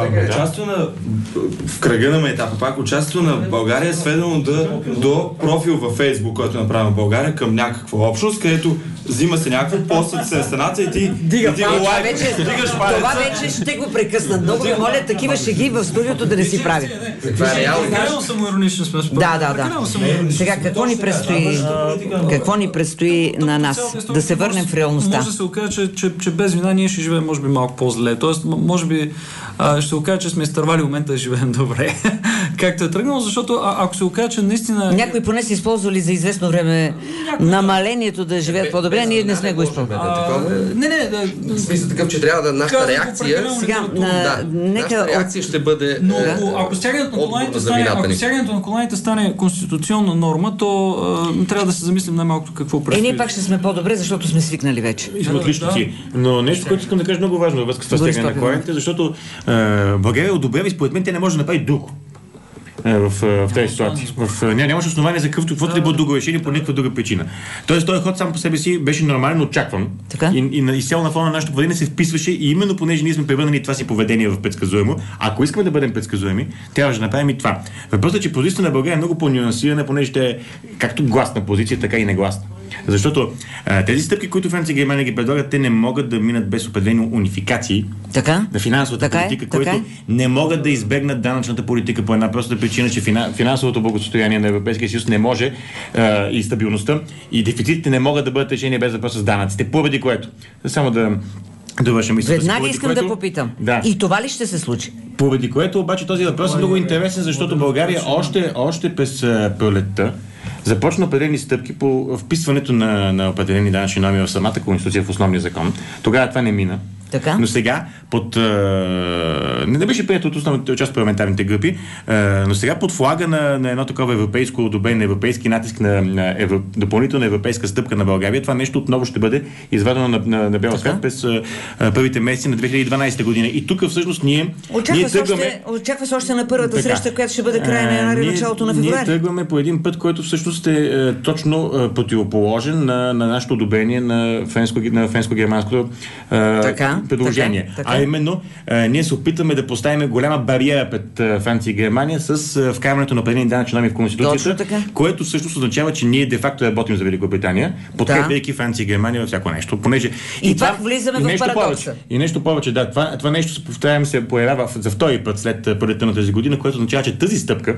В кръга на майтапа, пак участието на България е сведено до профил във Фейсбук, който е направен в България към някаква общност, където взима се някакво, постват се на стената и ти го лайкаш. Това вече ще го прекъснат. Много ви моля, такива шеги в студиото да не си прави. Прекалено самоироничен сме. Да. Сега, какво ни предстои на нас? Да се върнем в реалността. Може да се окаже, че без вина ние ще живеем може би малко по-зле. Тоест, може би ще се окаже, че сме изтървали момента да живеем добре. Както е тръгнало, защото ако се окаже, че наистина... Някои поне са използвали за известно време намалението да живеят по-добре, ние не сме го използвали. В смисъл такъв, че трябва да нашата реакция... Нашата реакция ще бъде... Но ако стягането на коланите стане конституционна норма, то трябва да се замислим най-малкото какво предстои. Ние пак ще сме по-добре, защото сме свикнали вече. И сме отличници. Но нещо, което искам да кажа много важно във връзка с това стягане на коланите, защото България одобрява и според мен те не може да направи друго в тази ситуация. Нямаше основание за каквото да бъде друго решение по никаква друга причина. Тоест, този ход сам по себе си беше нормално очакван. И изцяло на фона на нашето поведение се вписваше и именно понеже ние сме превърнали това си поведение в предсказуемо. Ако искаме да бъдем предсказуеми, трябваше да направим и това. Въпросът е, че позицията на България е много по-нюансирана, понеже те е както гласна позиция, така и негласна. Защото тези стъпки, които Франция и Германия ги предлагат, те не могат да минат без определени унификации на финансовата политика, които не могат да избегнат данъчната политика по една проста причина, че финансовото благосостояние на Европейския съюз не може и стабилността и дефицитите не могат да бъдат решени без въпроса с данъците. Поради което, само да довършим мисълта. Веднага искам да попитам. И това ли ще се случи? Поради което обаче този въпрос е много интересен, защото България още през пролетта започна определени стъпки по вписването на определени данъчни норми в самата конституция, в основния закон. Тогава това не мина. Така? Но сега не беше прието от основната част от парламентарните групи, но сега под флага на едно такова европейско одобрение, на европейски натиск, на допълнителна европейска стъпка на България, това нещо отново ще бъде извадено на бял свят през първите месеци на 2012 година. И тук всъщност ние очаква се още на първата среща, която ще бъде края на януари, началото на февруари. Ние тръгваме по един път, който всъщност е точно противоположен на нашето одобрение на френско-германското предложение. Така. А именно, ние се опитваме да поставим голяма бариера пред Франция и Германия с вкарването на определени данъчни норми в Конституцията, което всъщност означава, че ние де-факто работим за Великобритания, подкрепяйки Франция и Германия във всяко нещо. Понеже и пак влизаме в парадокса. И нещо повече, това нещо се появява за втори път след пролетта на тази година, което означава, че тази стъпка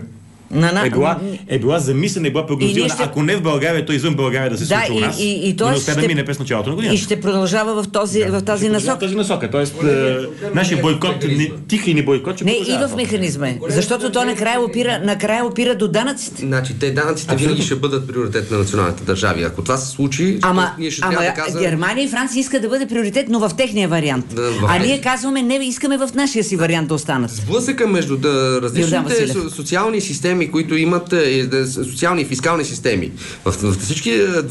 е била замислена, е била прогнозирана. Ако не в България, то извън България да се случва у нас. И не успя да мине през началото на годината. И ще продължава в тази насока. В тази насока. Тоест, нашия бойкот, тихи ни бойкот, ще и в механизма. Защото то накрая опира до данъците. Значи, данъците винаги ще бъдат приоритет на националните държави. Ако това се случи, ние ще трябва да казваме... Германия и Франция искат да бъде приоритет, но в техния вариант. Ние казваме, не искаме в нашия си вариант да останат. Сблъсъка между различните социални системи, които имат социални и фискални системи в всички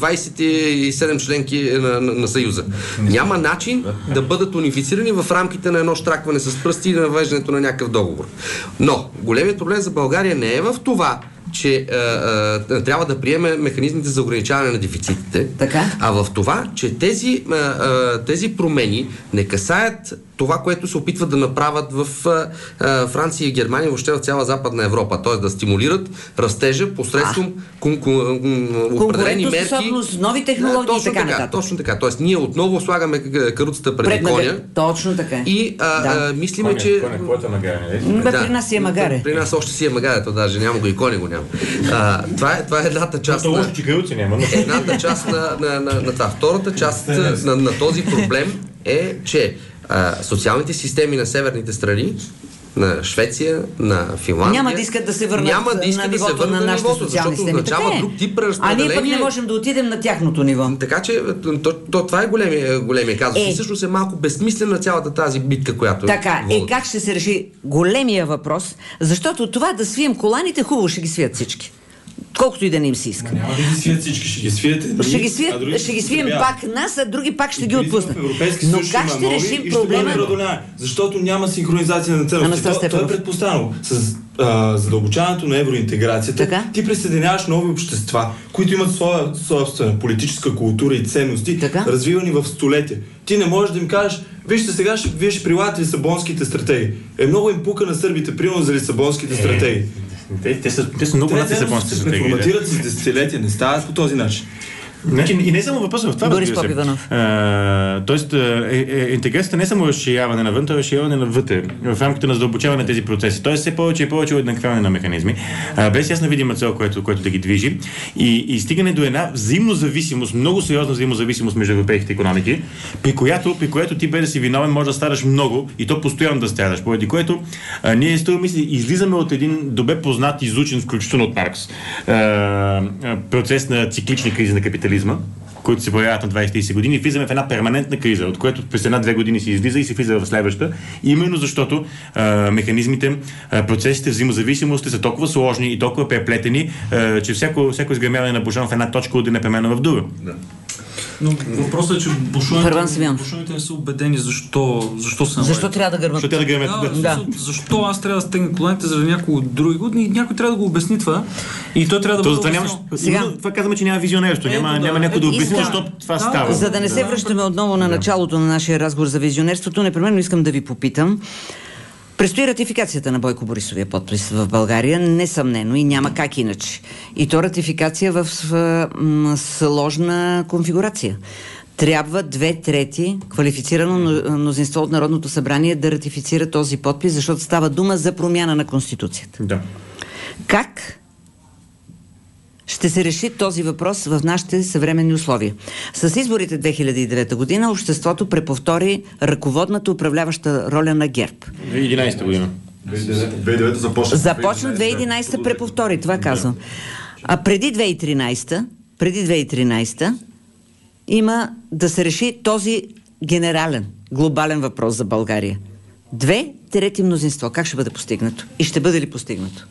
27 членки на Съюза. Няма начин да бъдат унифицирани в рамките на едно щракване с пръсти и на въвеждането на някакъв договор. Но големият проблем за България не е в това, че трябва да приеме механизмите за ограничаване на дефицитите, а в това, че тези промени не касаят това, което се опитват да направят в Франция и Германия, въобще в цяла Западна Европа. Т.е. да стимулират растежа посредством определени мерки. Нови технологии и така нататък. Точно така. Тоест ние отново слагаме каруцата пред коня. Точно така. И мислиме, че... При нас си е магаре. При нас още си е магаре, то даже няма го и коня го няма. Това е едната част едната част на това. Втората част на този проблем е, че социалните системи на северните страни, на Швеция, на Финландия, няма да искат да се върнат на нивото на нашите социални системи. Друг тип преразпределение. А ние пък не можем да отидем на тяхното ниво. Така че това е големия казус. И всъщност е малко безсмислена цялата тази битка, която така, как ще се реши големия въпрос? Защото това да свием коланите, хубаво ще ги свият всички. Колкото и да не им се иска. Няма да ги свият всички, ще ги свият едни, ще ги свием пак нас, а други пак ще ги отпуснат. Но как ще решим проблема? Защото няма синхронизация на ценностите. Това е предпоставено. С задълбочаването на евроинтеграцията, ти присъединяваш нови общества, които имат своя собствена политическа култура и ценности, развивани в столетия. Ти не можеш да им кажеш, вижте сега, вие ще прилагате лисабонските стратегии. Много им пука на сърбите, примерно за лисабонските стратегии. Те са много над лисабонските стратегии. Те преформатират с десетилетия, не стават по този начин. И не е само въпросът в това, Борис Попиванов. Тоест, интеграцията не е само разширяване навън, то е разширяване навътре, в рамките на задълбочаване на тези процеси. Тоест, все повече и повече уеднаквяване на механизми, без ясна видима цел, което да ги движи, и стигане до една взаимнозависимост, много сериозна взаимозависимост между европейските икономики, при която ти без да си виновен може да страдаш много и то постоянно да страдаш, поради което ние излизаме от един добре познат, изучен, включително от Маркс, процес на циклични кризи на капитализма, които се появяват на 20-30 години, и влизаме в една перманентна криза, от което през 1-2 години се излиза и се влиза в следваща. Именно защото механизмите, процесите, взаимозависимости са толкова сложни и толкова преплетени, че всяко изгремяване на бушон в една точка уди непременно в друга. Но въпросът е, че бушоните не са убедени защо са. Защо трябва да гърмат? Защо аз трябва да стегна коланите заради някой от други години, и някой трябва да го обясни това. И той трябва да бъде. Това казваме, че няма визионерство, няма някой да обясни защо това става. За да не се връщаме отново на началото на нашия разговор за визионерството, непременно искам да ви попитам. Предстои ратификацията на Бойко Борисовия подпис в България, несъмнено, и няма как иначе. И то ратификация в сложна конфигурация. Трябва 2/3 квалифицирано мнозинство от Народното събрание да ратифицира този подпис, защото става дума за промяна на Конституцията. Да. Как ще се реши този въпрос в нашите съвременни условия? С изборите 2009 година обществото преповтори ръководната управляваща роля на ГЕРБ. 2011 година. 2009 започна 2011 преповтори, това казвам. А преди 2013 има да се реши този генерален, глобален въпрос за България. 2/3 мнозинство. Как ще бъде постигнато? И ще бъде ли постигнато?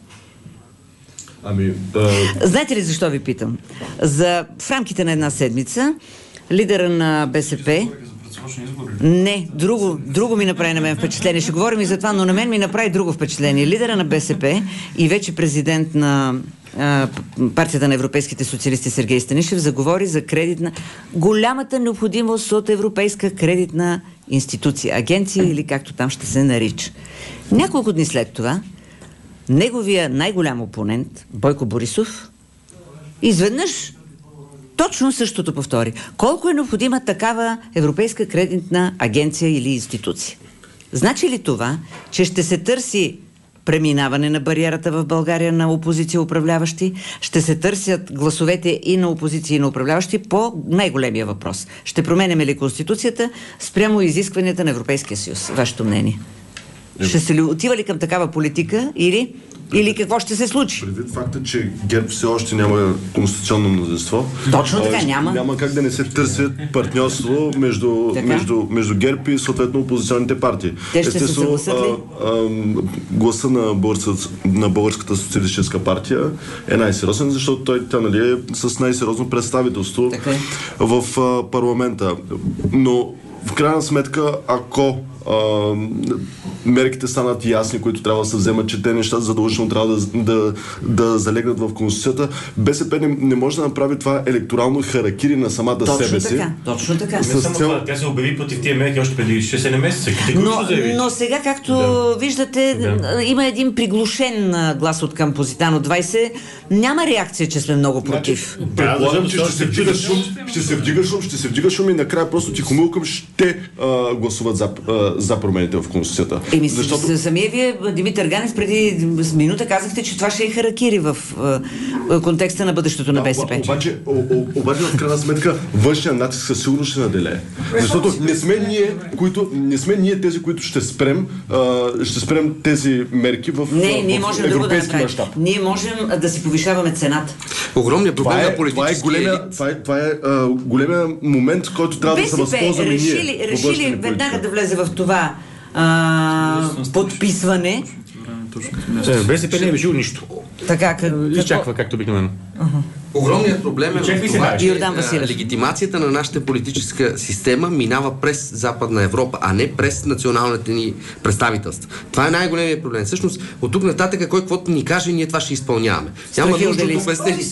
Знаете ли защо ви питам? В рамките на една седмица лидера на БСП... Не, друго ми направи на мен впечатление. Ще говорим и за това, но на мен ми направи друго впечатление. Лидера на БСП и вече президент на партията на европейските социалисти Сергей Станишев заговори за голямата необходимост от европейска кредитна институция, агенция или както там ще се нарича. Няколко дни след това, неговия най-голям опонент, Бойко Борисов, изведнъж точно същото повтори. Колко е необходима такава европейска кредитна агенция или институция? Значи ли това, че ще се търси преминаване на бариерата в България на опозиция управляващи? Ще се търсят гласовете и на опозиция и на управляващи по най-големия въпрос. Ще променяме ли Конституцията спрямо изискванията на Европейския съюз? Вашето мнение? Ще се ли отива ли към такава политика или какво ще се случи? Предвид факта, че ГЕРБ все още няма конституционно мнозинство. Точно така, няма. Няма как да не се търси партньорство между ГЕРБ и съответно опозиционните партии. Те ще се съгласят ли? Гласа на Българската социалистическа партия е най-сериозен, защото тя нали, е с най-сериозно представителство в парламента. Но в крайна сметка, ако мерките станат ясни, които трябва да се вземат, че те нещата задължително трябва да залегнат в Конституцията, БСП не може да направи това електорално харакири на самата себе си. Точно така. Не само това, тя се обяви против тия мерки още преди 6-7 месеца. Но сега, както виждате, има един приглушен глас от към Позитано 20. Няма реакция, че сме много против. Предполагам, че ще се вдига шум и накрая просто тихомълком ще гласуват за промените в Конституцията. Защото самия вие, Димитър Ганев, преди минута казахте, че това ще е харакири в контекста на бъдещето на БСП. Обаче в крайна сметка външният натиск със сигурност ще наделее. Защото не сме ние тези, които ще спрем тези мерки в европейски мащаб. Ние можем да си повишаваме цената. Огромният проблем на политически това е големия момент, който трябва да се възползваме ние. Решили веднага да влезе в това подписване. БСП не е решил нищо. Изчаква, както обикновено. Огромният проблем е в това, че легитимацията на нашата политическа система минава през Западна Европа, а не през националните ни представителства. Това е най-големият проблем. Всъщност, от тук нататък, кой каквото ни каже, ние това ще изпълняваме. Няма нужда от обяснение.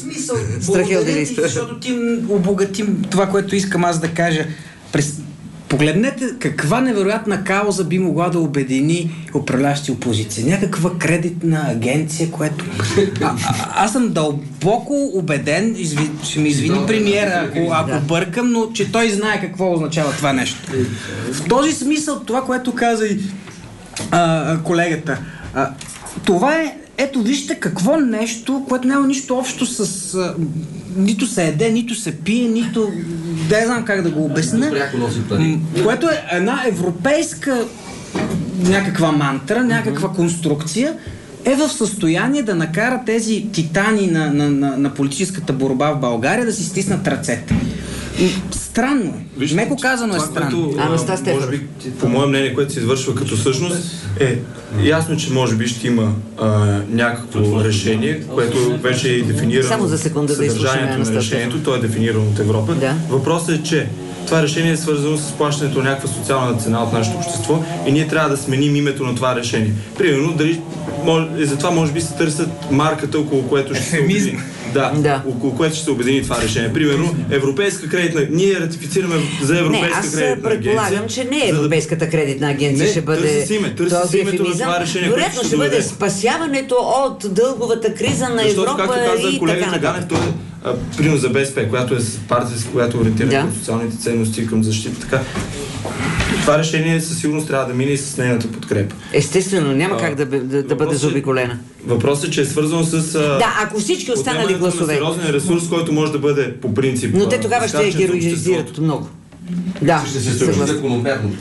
Защото ти обогатим това, което искам аз да кажа. Погледнете каква невероятна кауза би могла да обедини управляващи опозиция. Някаква кредитна агенция, което... Аз съм дълбоко убеден, ще ми извини премиера, ако бъркам, но че той знае какво означава това нещо. В този смисъл, това, което каза и колегата, това е, ето вижте какво нещо, което няма нищо общо с... нито се еде, нито се пие, нито... Да, знам как да го обясня. Което е една европейска някаква мантра, някаква конструкция, е в състояние да накара тези титани на политическата борба в България да си стиснат ръцете. Странно е. Меко казано е странно. Може би, по мое мнение, което се извършва като същност, е ясно, че може би ще има някакво решение, което вече е дефинирано съдържанието на решението, то е дефинирано от Европа. Да. Въпросът е, че това решение е свързано с плащането на някаква социална цена от нашето общество и ние трябва да сменим името на това решение. Примерно, затова може би се търсят марката, около което ще се обедини. Около което ще се обедини това решение. Примерно, европейска кредитна... Ние ратифицираме за европейска кредитна агенция. Аз предполагам, че не Европейската кредитна агенция ще бъде... Търси си името на това решение, вероятно ще бъде спасяването от дълговата криза на Европа и така нататък. Принос за БСП, която е партия, с която ориентира към социалните ценности и към защита. Така. Това решение със сигурност трябва да мине и с нейната подкрепа. Естествено, няма как да бъде заобиколена. Въпросът е, че е свързано с... ако всички останали гласове. Сериозен ресурс, който може да бъде по принцип... Но те тогава ще героизират много. Да, ще се строи закономерно.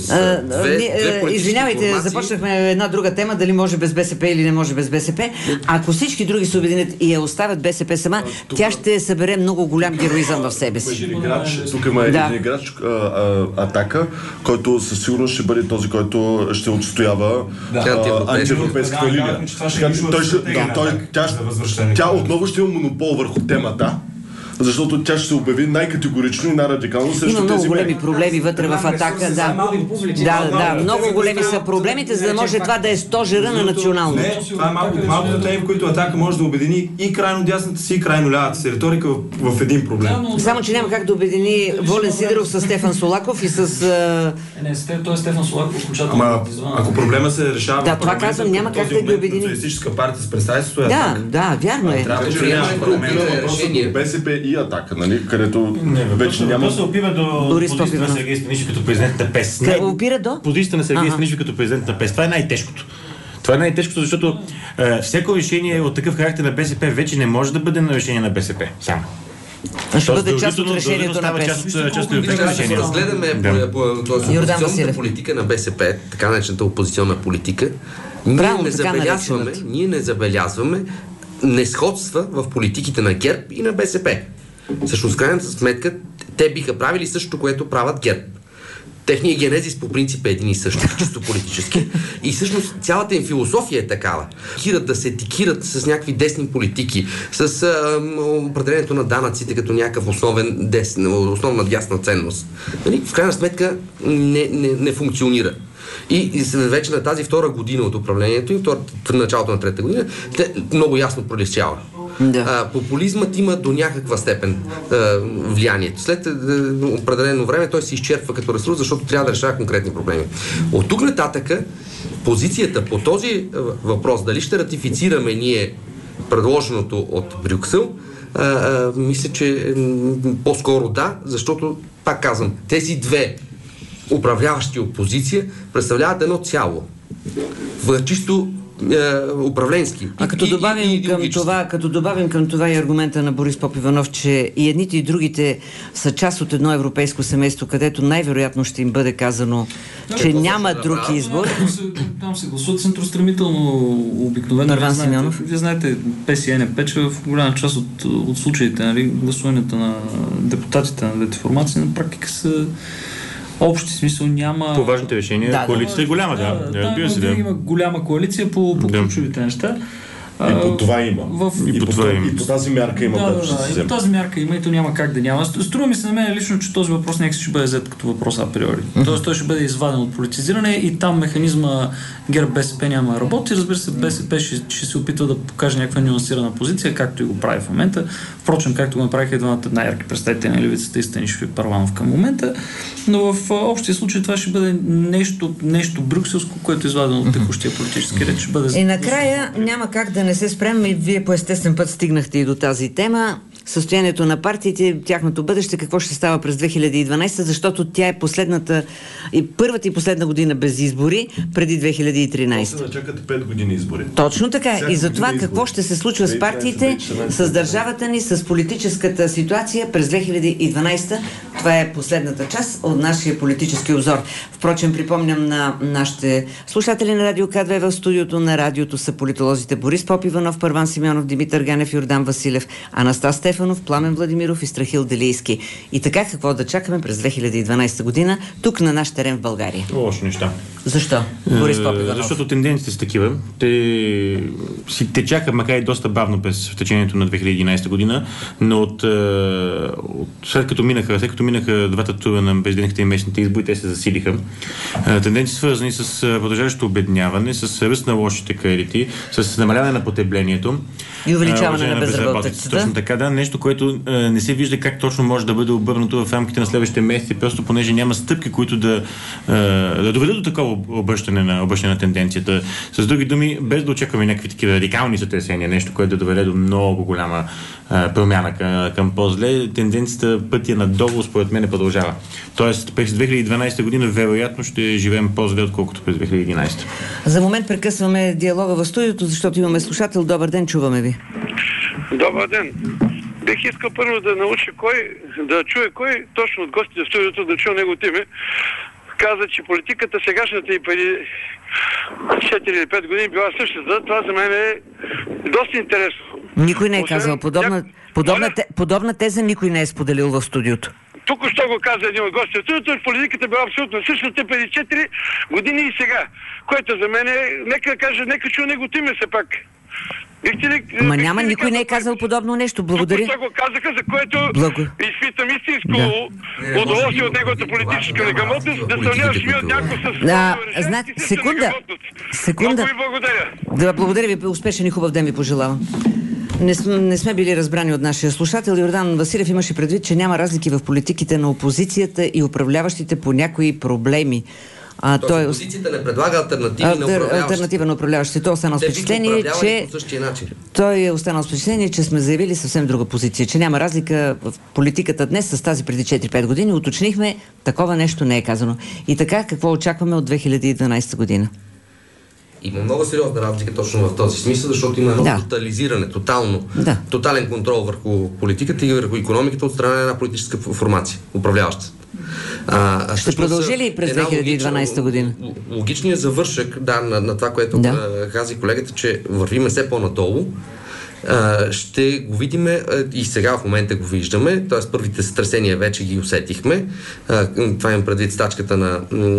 Извинявайте, започнахме една друга тема, дали може без БСП или не може без БСП. Ако всички други се обединят и я оставят БСП сама, тя ще събере много голям героизъм в себе си. Тук има един играч, Атака, който със сигурност ще бъде този, който ще отстоява антиевропейската линия. Тя отново ще има монопол върху темата. защото тя ще се обяви най-категорично и най-радикално срещу тези. Има много големи проблеми вътре в Атака. Да, много големи са проблемите, за да може това да е стожера на националното. Не, това е малкото теми, в които Атака може да обедини и крайно дясната си, и крайно лявата си риторика в един проблем. Само, че няма как да обедини Волен Сидеров с Стефан Солаков и с... той е Стефан Солаков окончателно. Ако проблема се решава... Да, това казвам, няма как да ги обедини. Социалистическа партия с представителство е Да, вярно е. Трябва да приемаме решение. БСП и Атака, нали, където вече няма... То се опира до позицията на Сергей Станишев като президент на ПЕС. Опира до? Позицията на Сергей Станишев като президент на ПЕС. Това е най-тежкото. Това е най-тежкото, защото всяко решение от такъв характер на БСП вече не може да бъде на решение на БСП. Само. Ще бъде част от решението на ПЕС. Ако разгледаме опозиционната политика на БСП, така наречената опозиционна политика, ние не забелязваме несходства в политиките на ГЕРБ и на БСП. Всъщност, крайната сметка, те биха правили същото, което правят ГЕРБ. Техният генезис по принцип е един и същ, чисто политически. И всъщност цялата им философия е такава. Да се етикират с някакви десни политики, с определението на данъците като някакъв основна дясна ценност. В крайна сметка не функционира. И вече на тази втора година от управлението и началото на трета година много ясно проличава. Да. Популизмът има до някаква степен влиянието. След определено време той се изчерпва като ресурс, защото трябва да решава конкретни проблеми. От тук нататъка позицията по този въпрос, дали ще ратифицираме ние предложеното от Брюксел, мисля, че по-скоро да, защото, пак казвам, тези две управляващи опозиция представляват едно цяло. В чисто управленски. А като добавим към това и аргумента на Борис Попиванов, че и едните и другите са част от едно европейско семейство, където най-вероятно ще им бъде казано, че няма друг избор. Там се гласуват центростремително обикновено. Вие знаете, ПЕС и НП, че в голяма част от случаите, нали, гласуването на депутатите на двете формации на практика са общи, смисъл няма... По важните решения коалицията е голяма, да. Има голяма коалиция по ключовите неща. И по това има. И по тази мярка има. И по тази мярка има и то няма как да няма. Струва ми се на мен лично, че този въпрос някак ще бъде взет като въпрос априори. Тоест той ще бъде изваден от политизиране и там механизма ГЕРБ БСП няма да работи. Разбира се, БСП ще се опитва да покаже някаква нюансирана позиция, както и го прави в момента. Впрочем, както го направиха двамата най-ярки представители на левицата и Станишев и Първанов към момента. Но в общия случай това ще бъде нещо брюкселско, което е извадено от текущия политически реч. И накрая няма как да не се спрем, и вие по естествен път стигнахте и до тази тема. Състоянието на партиите, тяхното бъдеще, какво ще става през 2012, защото тя е първата и последна година без избори, преди 2013. После да чакате 5 години избори. Точно така. И за това какво ще се случва с партиите, с държавата ни, с политическата ситуация през 2012. Това е последната част от нашия политически обзор. Впрочем, припомням на нашите слушатели на Радио К2 в студиото на радиото са политолозите Борис Попиванов, Първан Симеонов, Димитър Ганев, Йордан Василев, Анастас Стефанов, Пламен Владимиров и Страхил Делийски. И така, какво да чакаме през 2012 година тук на наш терен в България? Лоши неща. Защо? Борис Попиванов. Защото тенденциите са такива. Те чакат, макар и доста бавно през течението на 2011 година, но след като минаха двата тура на президентските и местните избори, те се засилиха. Тенденции свързани с продължаващо обедняване, с ръст на лошите кредити, с намаляване на потреблението и увеличаване на безработицата. Точно така, да. Нещо, което не се вижда как точно може да бъде обърнато в рамките на следващите месеци, просто понеже няма стъпки, които да доведат до такова обръщане на тенденцията. С други думи, без да очакваме някакви такива радикални сътресения, нещо, което да доведе до много голяма промяна към по-зле, тенденцията пътя надолу, според мен, продължава. Тоест, през 2012 година вероятно ще живеем по-зле, отколкото през 2011. За момент прекъсваме диалога в студиото, защото имаме слушател. Добър ден, чуваме ви. Добър ден. Бих искал първо да чуя кой точно от гостите в студиото, да чуя неговото име, каза, че политиката сегашната и преди 4 или 5 години била същата. Това за мен е доста интересно. Никой не е казал. Подобна теза никой не е споделил в студиото. Тук що го каза един от гостите в студиото, политиката била абсолютно същата преди 4 години и сега. Което за мен е, нека чуя неговото име все пак. Ама няма, никой не е казал подобно нещо. Благодаря. Тук го казаха, за което изпитам истинско удоволствие от неговата политическа неграмотност, да сравняваш ми от някой с секунда. Много ви благодаря. Да, благодаря ви. Успешен и хубав ден ви пожелавам. Не сме били разбрани от нашия слушател. Йордан Василев имаше предвид, че няма разлики в политиките на опозицията и управляващите по някои проблеми. Опозицията не предлага альтернатива на управляващите. Той е останал с впечатление, че сме заявили съвсем друга позиция, че няма разлика в политиката днес с тази преди 4-5 години. Уточнихме, такова нещо не е казано. И така, какво очакваме от 2012 година? Има много сериозна разлика точно в този смисъл, защото има едно тотализиране, тотален контрол върху политиката и върху икономиката от страна на една политическа формация, управляваща. Ще продължи ли през 2012 година? Логичният завършък на това, което каза колегата, че вървиме все по-надолу, ще го видим и сега в момента го виждаме, т.е. първите сътресения вече ги усетихме. Това имам предвид стачката на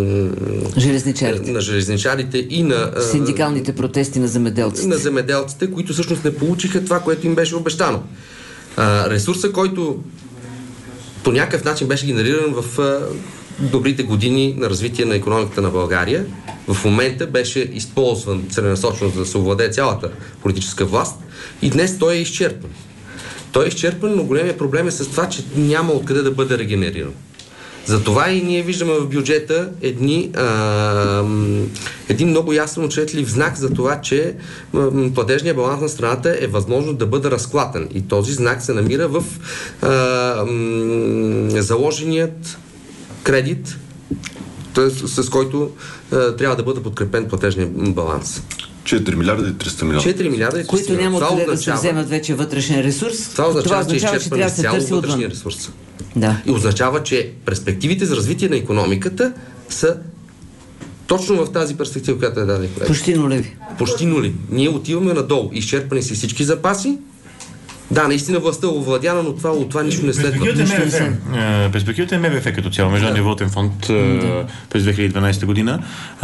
железничарите и на синдикалните протести на земеделците. На земеделците, които всъщност не получиха това, което им беше обещано. Ресурса, който по някакъв начин беше генериран в добрите години на развитие на икономиката на България, в момента беше използван целенасочено, за да се овладее цялата политическа власт и днес той е изчерпан. Той е изчерпан, но големия проблем е с това, че няма откъде да бъде регенериран. Затова и ние виждаме в бюджета един много ясен отчетлив знак за това, че платежният баланс на страната е възможно да бъде разклатен. И този знак се намира в заложеният кредит, с който трябва да бъде подкрепен платежния баланс. 4 милиарда и 300 милиона. 4 милиарда и 300 които няма откъде да се вземат вече вътрешен ресурс. Това означава, че трябва да се търси вътрешния ресурс. Да. И означава, че перспективите за развитие на икономиката са точно в тази перспектива, която е даде. Почти нулеви. Ние отиваме надолу. Изчерпани си всички запаси. Да, наистина властта е овладяна, но от това нищо не следва. Перспективата е МВФ като цяло, Международния валутен фонд през 2012 година.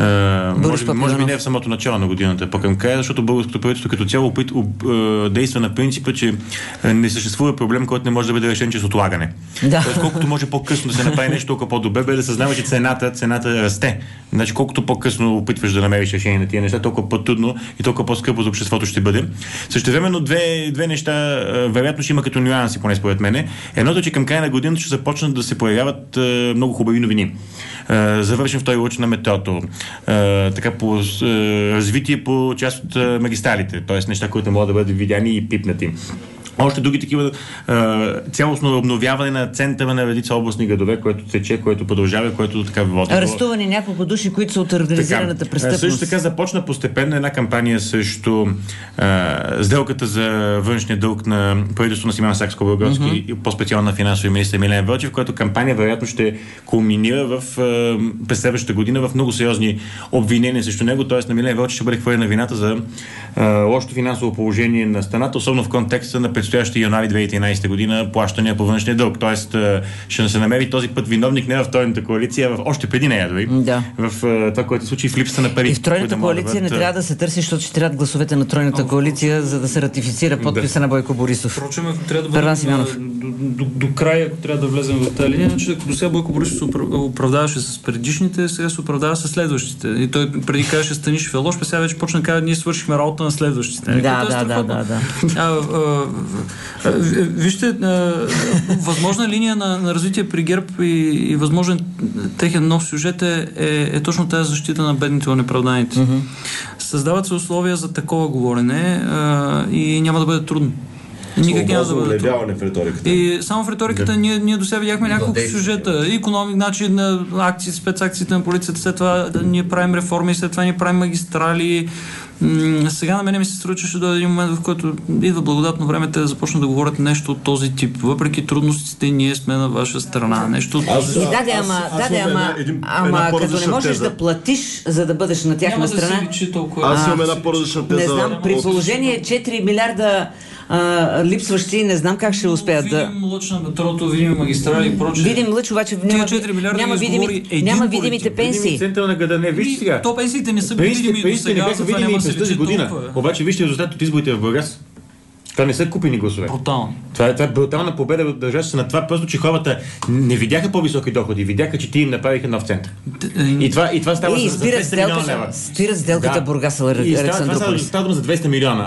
Може би не в самото начало на годината, пък към края, защото българското правителство като цяло действа на принципа, че не съществува проблем, който не може да бъде решен чрез отлагане. Тоест, колкото може по-късно да се направи нещо толкова по-добре, бе да съзнава, че цената расте. Значи, колкото по-късно опитваш да намериш решение на тия неща, толкова по-трудно и толкова по-скъпо за обществото ще бъде. Същевременно две неща вероятно ще има като нюанси, поне според мене. Едното, че към края на годината ще започнат да се появяват много хубави новини. Завършен втори луч на метрото. Така по развитие по част от магистралите, т.е. неща, които могат да бъдат видяни и пипнати. Още други такива цялостно обновяване на центъра на редица областни градове, което тече, което продължава, което така води. Арестувани няколко души, които са от организираната престъпност. Също така започна постепенно една кампания срещу сделката за външния дълг на правителството на Симеон Сакскобургготски и по-специално на финансови министър Милен Вълчев, която кампания вероятно ще кулминира през следващата година в много сериозни обвинения срещу него, т.е. на Милен Вълчев ще бъде хвърлена вината за лошото финансово положение на страната, особено в контекста на предстоящия януари 2013 година плащания по външния дълг. Тоест ще се намери този път виновник не в тройната коалиция, а още преди нея дори. В това, което случи в липсата на пари. И в тройната коалиция не трябва да се търси, защото ще трябва гласовете на тройната коалиция, за да се ратифицира подписа на Бойко Борисов. Впрочем, ако трябва да бъдем до края, ако трябва да влезем в тази линия, че до сега Бойко Борисов се оправдаваше с предишните, сега се оправдава с следващите. И той преди казваше Станишев е лош, сега вече почна да казва, ние свършихме работа на следващите. Да. Вижте, възможна линия на развитие при ГЕРБ и възможен техен нов сюжет е точно тази защита на бедните и онеправданите. Създават се условия за такова говорене и няма да бъде трудно. Никак няма да бъде трудно. В риториката. И само в риториката ние до сега видяхме няколко сюжета. Икономик, начин на акции, спецакциите на полицията, след това ние правим реформи, след това ние правим магистрали. Сега на мене ми се струва, че ще дойде един момент, в който идва благодатно време те да започнат да говорят нещо от този тип. Въпреки трудностите, ние сме на ваша страна. Нещо от този тип. Ама като не можеш да платиш, за да бъдеш на тяхна страна. Аз имам една по-различна теза. Не знам, при положение 4 милиарда липсващи, не знам как ще успеят да... Видим лъч на метрото, видим магистрали и прочее. Видим лъч, обаче няма видимите пенсии. Центъра на града, не, вижте сега. То пенсиите не са видими до сега, затова няма да се лечи толкова. Обаче вижте резултат от изборите в Бургас. Това не са купени гласове. Брутално. Това е брутална победа от държавата се на това, просто че хората не видяха по-високи доходи, видяха, че ти им направиха нов център. И това става за 200 милиона лева. Спират сделката Бургас Александрополис. Става дума за 200 милиона.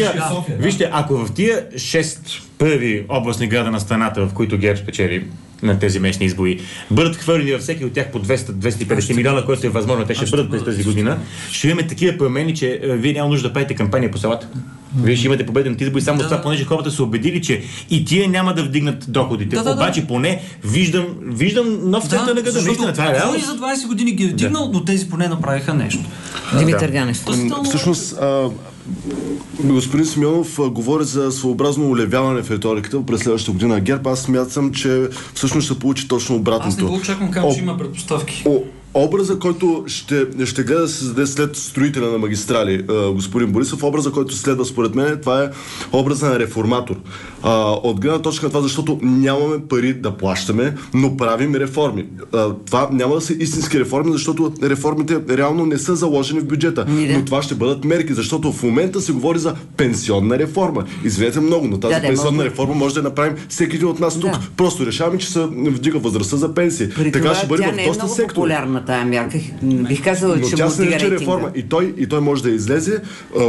Ако в тия 6 първи областни града на страната, в които ГЕРБ спечели на тези местни избори, бъдат хвърлени във всеки от тях по 200-250 милиона, което е възможно, те ще бъдат през тази година, ще имаме такива промени, че вие няма нужда да правите кампания по селата. Вие ще имате победените избори само за това, понеже хората са убедили, че и тия няма да вдигнат доходите. Обаче поне виждам нов център на града. Наистина, това е реално. Кой за 20 години ги е вдигнал, но тези поне направиха нещо. Димитър Ганев. Всъщност, господин Симеонов говори за своеобразно улевяване в риториката през следващата година на ГЕРБ. Аз смятам, че всъщност ще получи точно обратното. Аз не го очаквам, казвам, че има предпоставки. Образа, който ще гледа да се създаде след строителя на магистрали, господин Борисов, образа, който следва според мен, това е образа на реформатор. От гледна точка на това, защото нямаме пари да плащаме, но правим реформи. Това няма да са истински реформи, защото реформите реално не са заложени в бюджета. Но това ще бъдат мерки, защото в момента се говори за пенсионна реформа. Извинете много, но тази пенсионна реформа може да направим всеки един от нас тук. Просто решаваме, че се вдига възрастта за пенсии. Така ще бъде в доста сектори. Тая мярка. Бих казала, че му вдига рейтинга. Реформа. И той може да излезе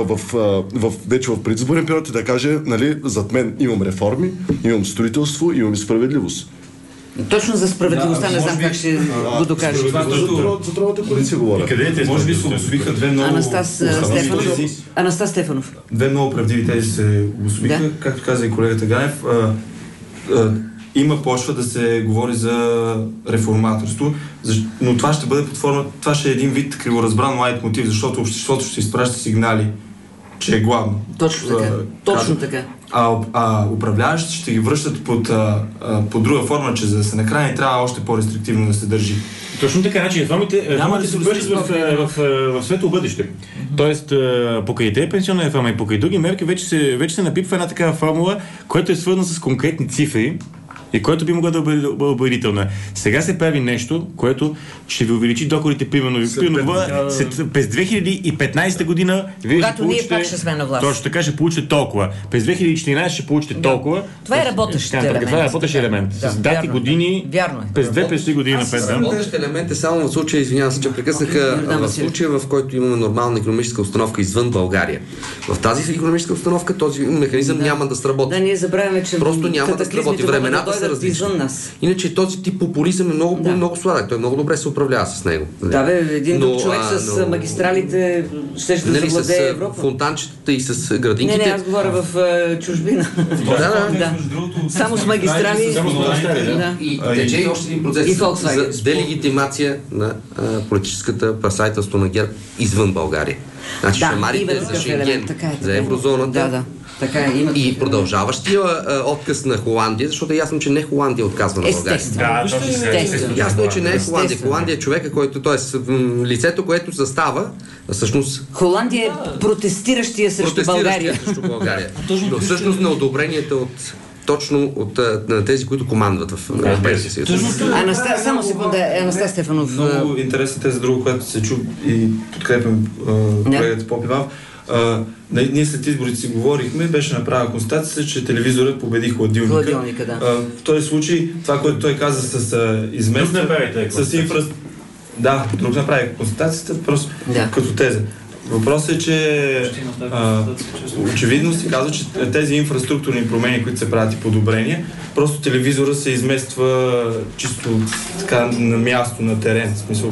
вече в предизборен период и да каже, нали, зад мен имам реформи, имам строителство, имам справедливост. Точно за справедливостта не знам как ще го докаже. За тройната коалиция говоря. Може би се обособиха две много... Анастас Стефанов. Две много правдиви тези се обособиха, както каза и колегата Ганев. Има почва да се говори за реформаторство, но това ще бъде под форма, това ще е един вид криворазбран лайт мотив, защото обществото ще изпраща сигнали, че е главно. Точно така. А управляващите ще ги връщат под друга форма, че за да се накрая трябва още по-рестриктивно да се държи. Точно така, значи реформите се вършат в светло бъдеще. Тоест, покрай тези пенсионна реформа и покрай други мерки вече се напипва една такава формула, която е свързана с конкретни цифри, и което би могло да бъде убедително. Сега се прави нещо, което ще ви увеличи доходите, примерно през 2015 година вие когато ние пак ще сме на власт. Точно така, ще получите толкова. През 2014 ще получите толкова. Това е работещ елемент. Това е работещ елемент. С дати години, през 2-3 години напред. Работещ елемент е само в случая, извинявам се, че прекъснаха, в случая, в който имаме нормална икономическа установка извън България. В тази икономическа установка този механизъм няма да сработи. Да, ние забравяме, че просто няма да сработи. Времената са различни. Иначе този тип популизъм е много сладък. Той много добре се чувства с него. Да, бе, един друг човек с магистралите ще завладее Европа. С фонтанчетата и с градинките. Не, аз говоря в чужбина. Да. Само с магистрали. И тече и още един процес за делегитимация на политическата представителство на ГЕРБ извън България. Значи шамарите за Шенген, за еврозоната. И продължаващия отказ на Холандия, защото е ясно, че не Холандия отказва на България. Ясно е, че не е Холандия. Холандия е човека, който, т.е. лицето, което застава, всъщност... Холандия е протестиращия срещу България. Но всъщност на одобренията точно от тези, които командват в Европейския съюз. Само секунда, Анастас Стефанов. Много интересна теза, друго, което се чу и подкрепям колегата Попивав. Ние след изборите си говорихме, беше направена констатация, че телевизорът победи хладилника. В този случай, това, което той каза с изместване, с инфраструктура. Да, друг направи констатацията, просто като теза. Въпросът е, че очевидно се казва, че тези инфраструктурни промени, които се правят и подобрения, просто телевизора се измества чисто така на място, на терен. В смисъл,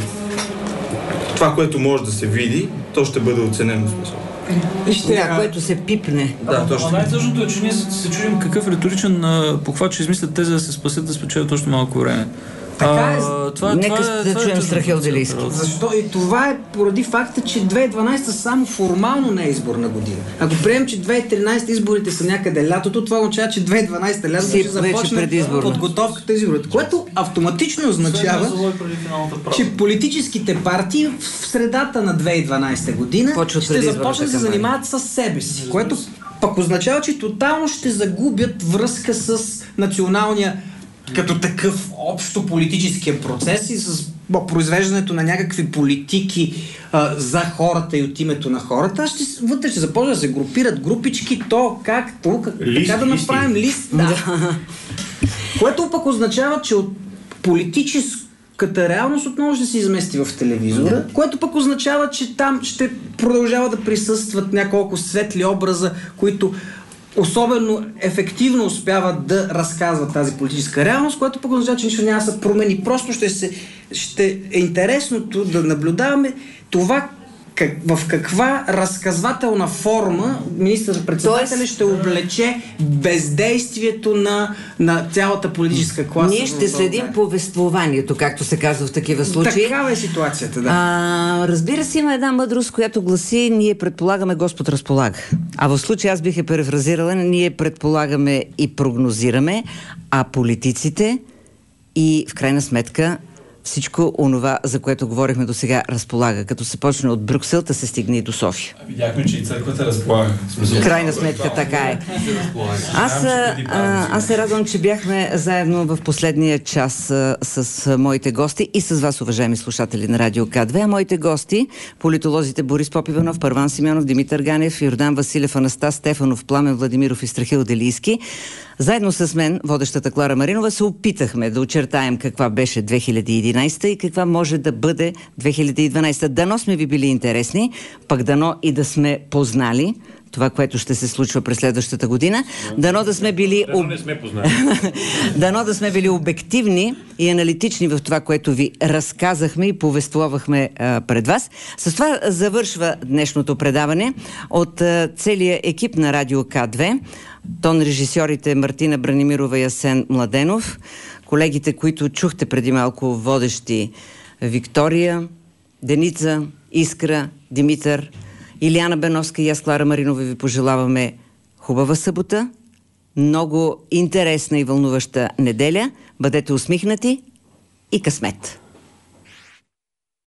това, което може да се види, то ще бъде оценено. В смисъл. Това, което се пипне. Най-тъжното е, че ние се чудим какъв риторичен похват ще измислят тези да се спасят, да спечелят още малко време. Така е. Нека да чуем Страхил Делийски. Защо? И това е поради факта, че 2012 само формално не е изборна година. Ако приемем, че 2013 изборите са някъде лятото, това означава, че 2012 лятото ще започне подготовката за изборите. Което автоматично означава, че политическите партии в средата на 2012 година ще започнат да се занимават с себе си. Което пък означава, че тотално ще загубят връзка с националния като такъв общо политическия процес и с произвеждането на някакви политики за хората и от името на хората. Вътре ще започне да се групират групички, така да направим лист. Което пък означава, че от политическата реалност отново ще се измести в телевизора, което пък означава, че там ще продължава да присъстват няколко светли образа, които особено ефективно успяват да разказват тази политическа реалност, което пък означава, че нищо няма да се промени. Просто ще е интересното да наблюдаваме това в каква разказвателна форма министър-председателят ще облече бездействието на цялата политическа класа. Ние ще следим повествованието, както се казва в такива случаи. Такава е ситуацията, да. Разбира се, има една мъдрост, която гласи: ние предполагаме, Господ разполага. А в случая аз бих перефразирала: ние предполагаме и прогнозираме, а политиците и в крайна сметка всичко онова, за което говорихме до сега, разполага. Като се почне от Брюксел, да се стигне и до София. Видяхме, че и църквата разполага. В крайна сметка така е. Аз се радвам, че бяхме заедно в последния час с моите гости и с вас, уважаеми слушатели на Радио К2. А моите гости, политолозите Борис Попиванов, Първан Симеонов, Димитър Ганев, Йордан Василев, Анастас Стефанов, Пламен Владимиров и Страхил Делийски. Заедно с мен, водещата Клара Маринова, се опитахме да очертаем каква беше 2011 и каква може да бъде 2012. Дано сме ви били интересни, пък дано и да сме познали това, което ще се случва през следващата година. Дано да сме били дано да сме били обективни и аналитични в това, което ви разказахме и повествовахме пред вас. С това завършва днешното предаване от целия екип на Радио К2. Тон режисьорите Мартина Бранимирова и Асен Младенов, колегите, които чухте преди малко водещи: Виктория, Деница, Искра, Димитър, Илияна Беновска и аз, Клара Маринова, ви пожелаваме хубава събота, много интересна и вълнуваща неделя, бъдете усмихнати и късмет!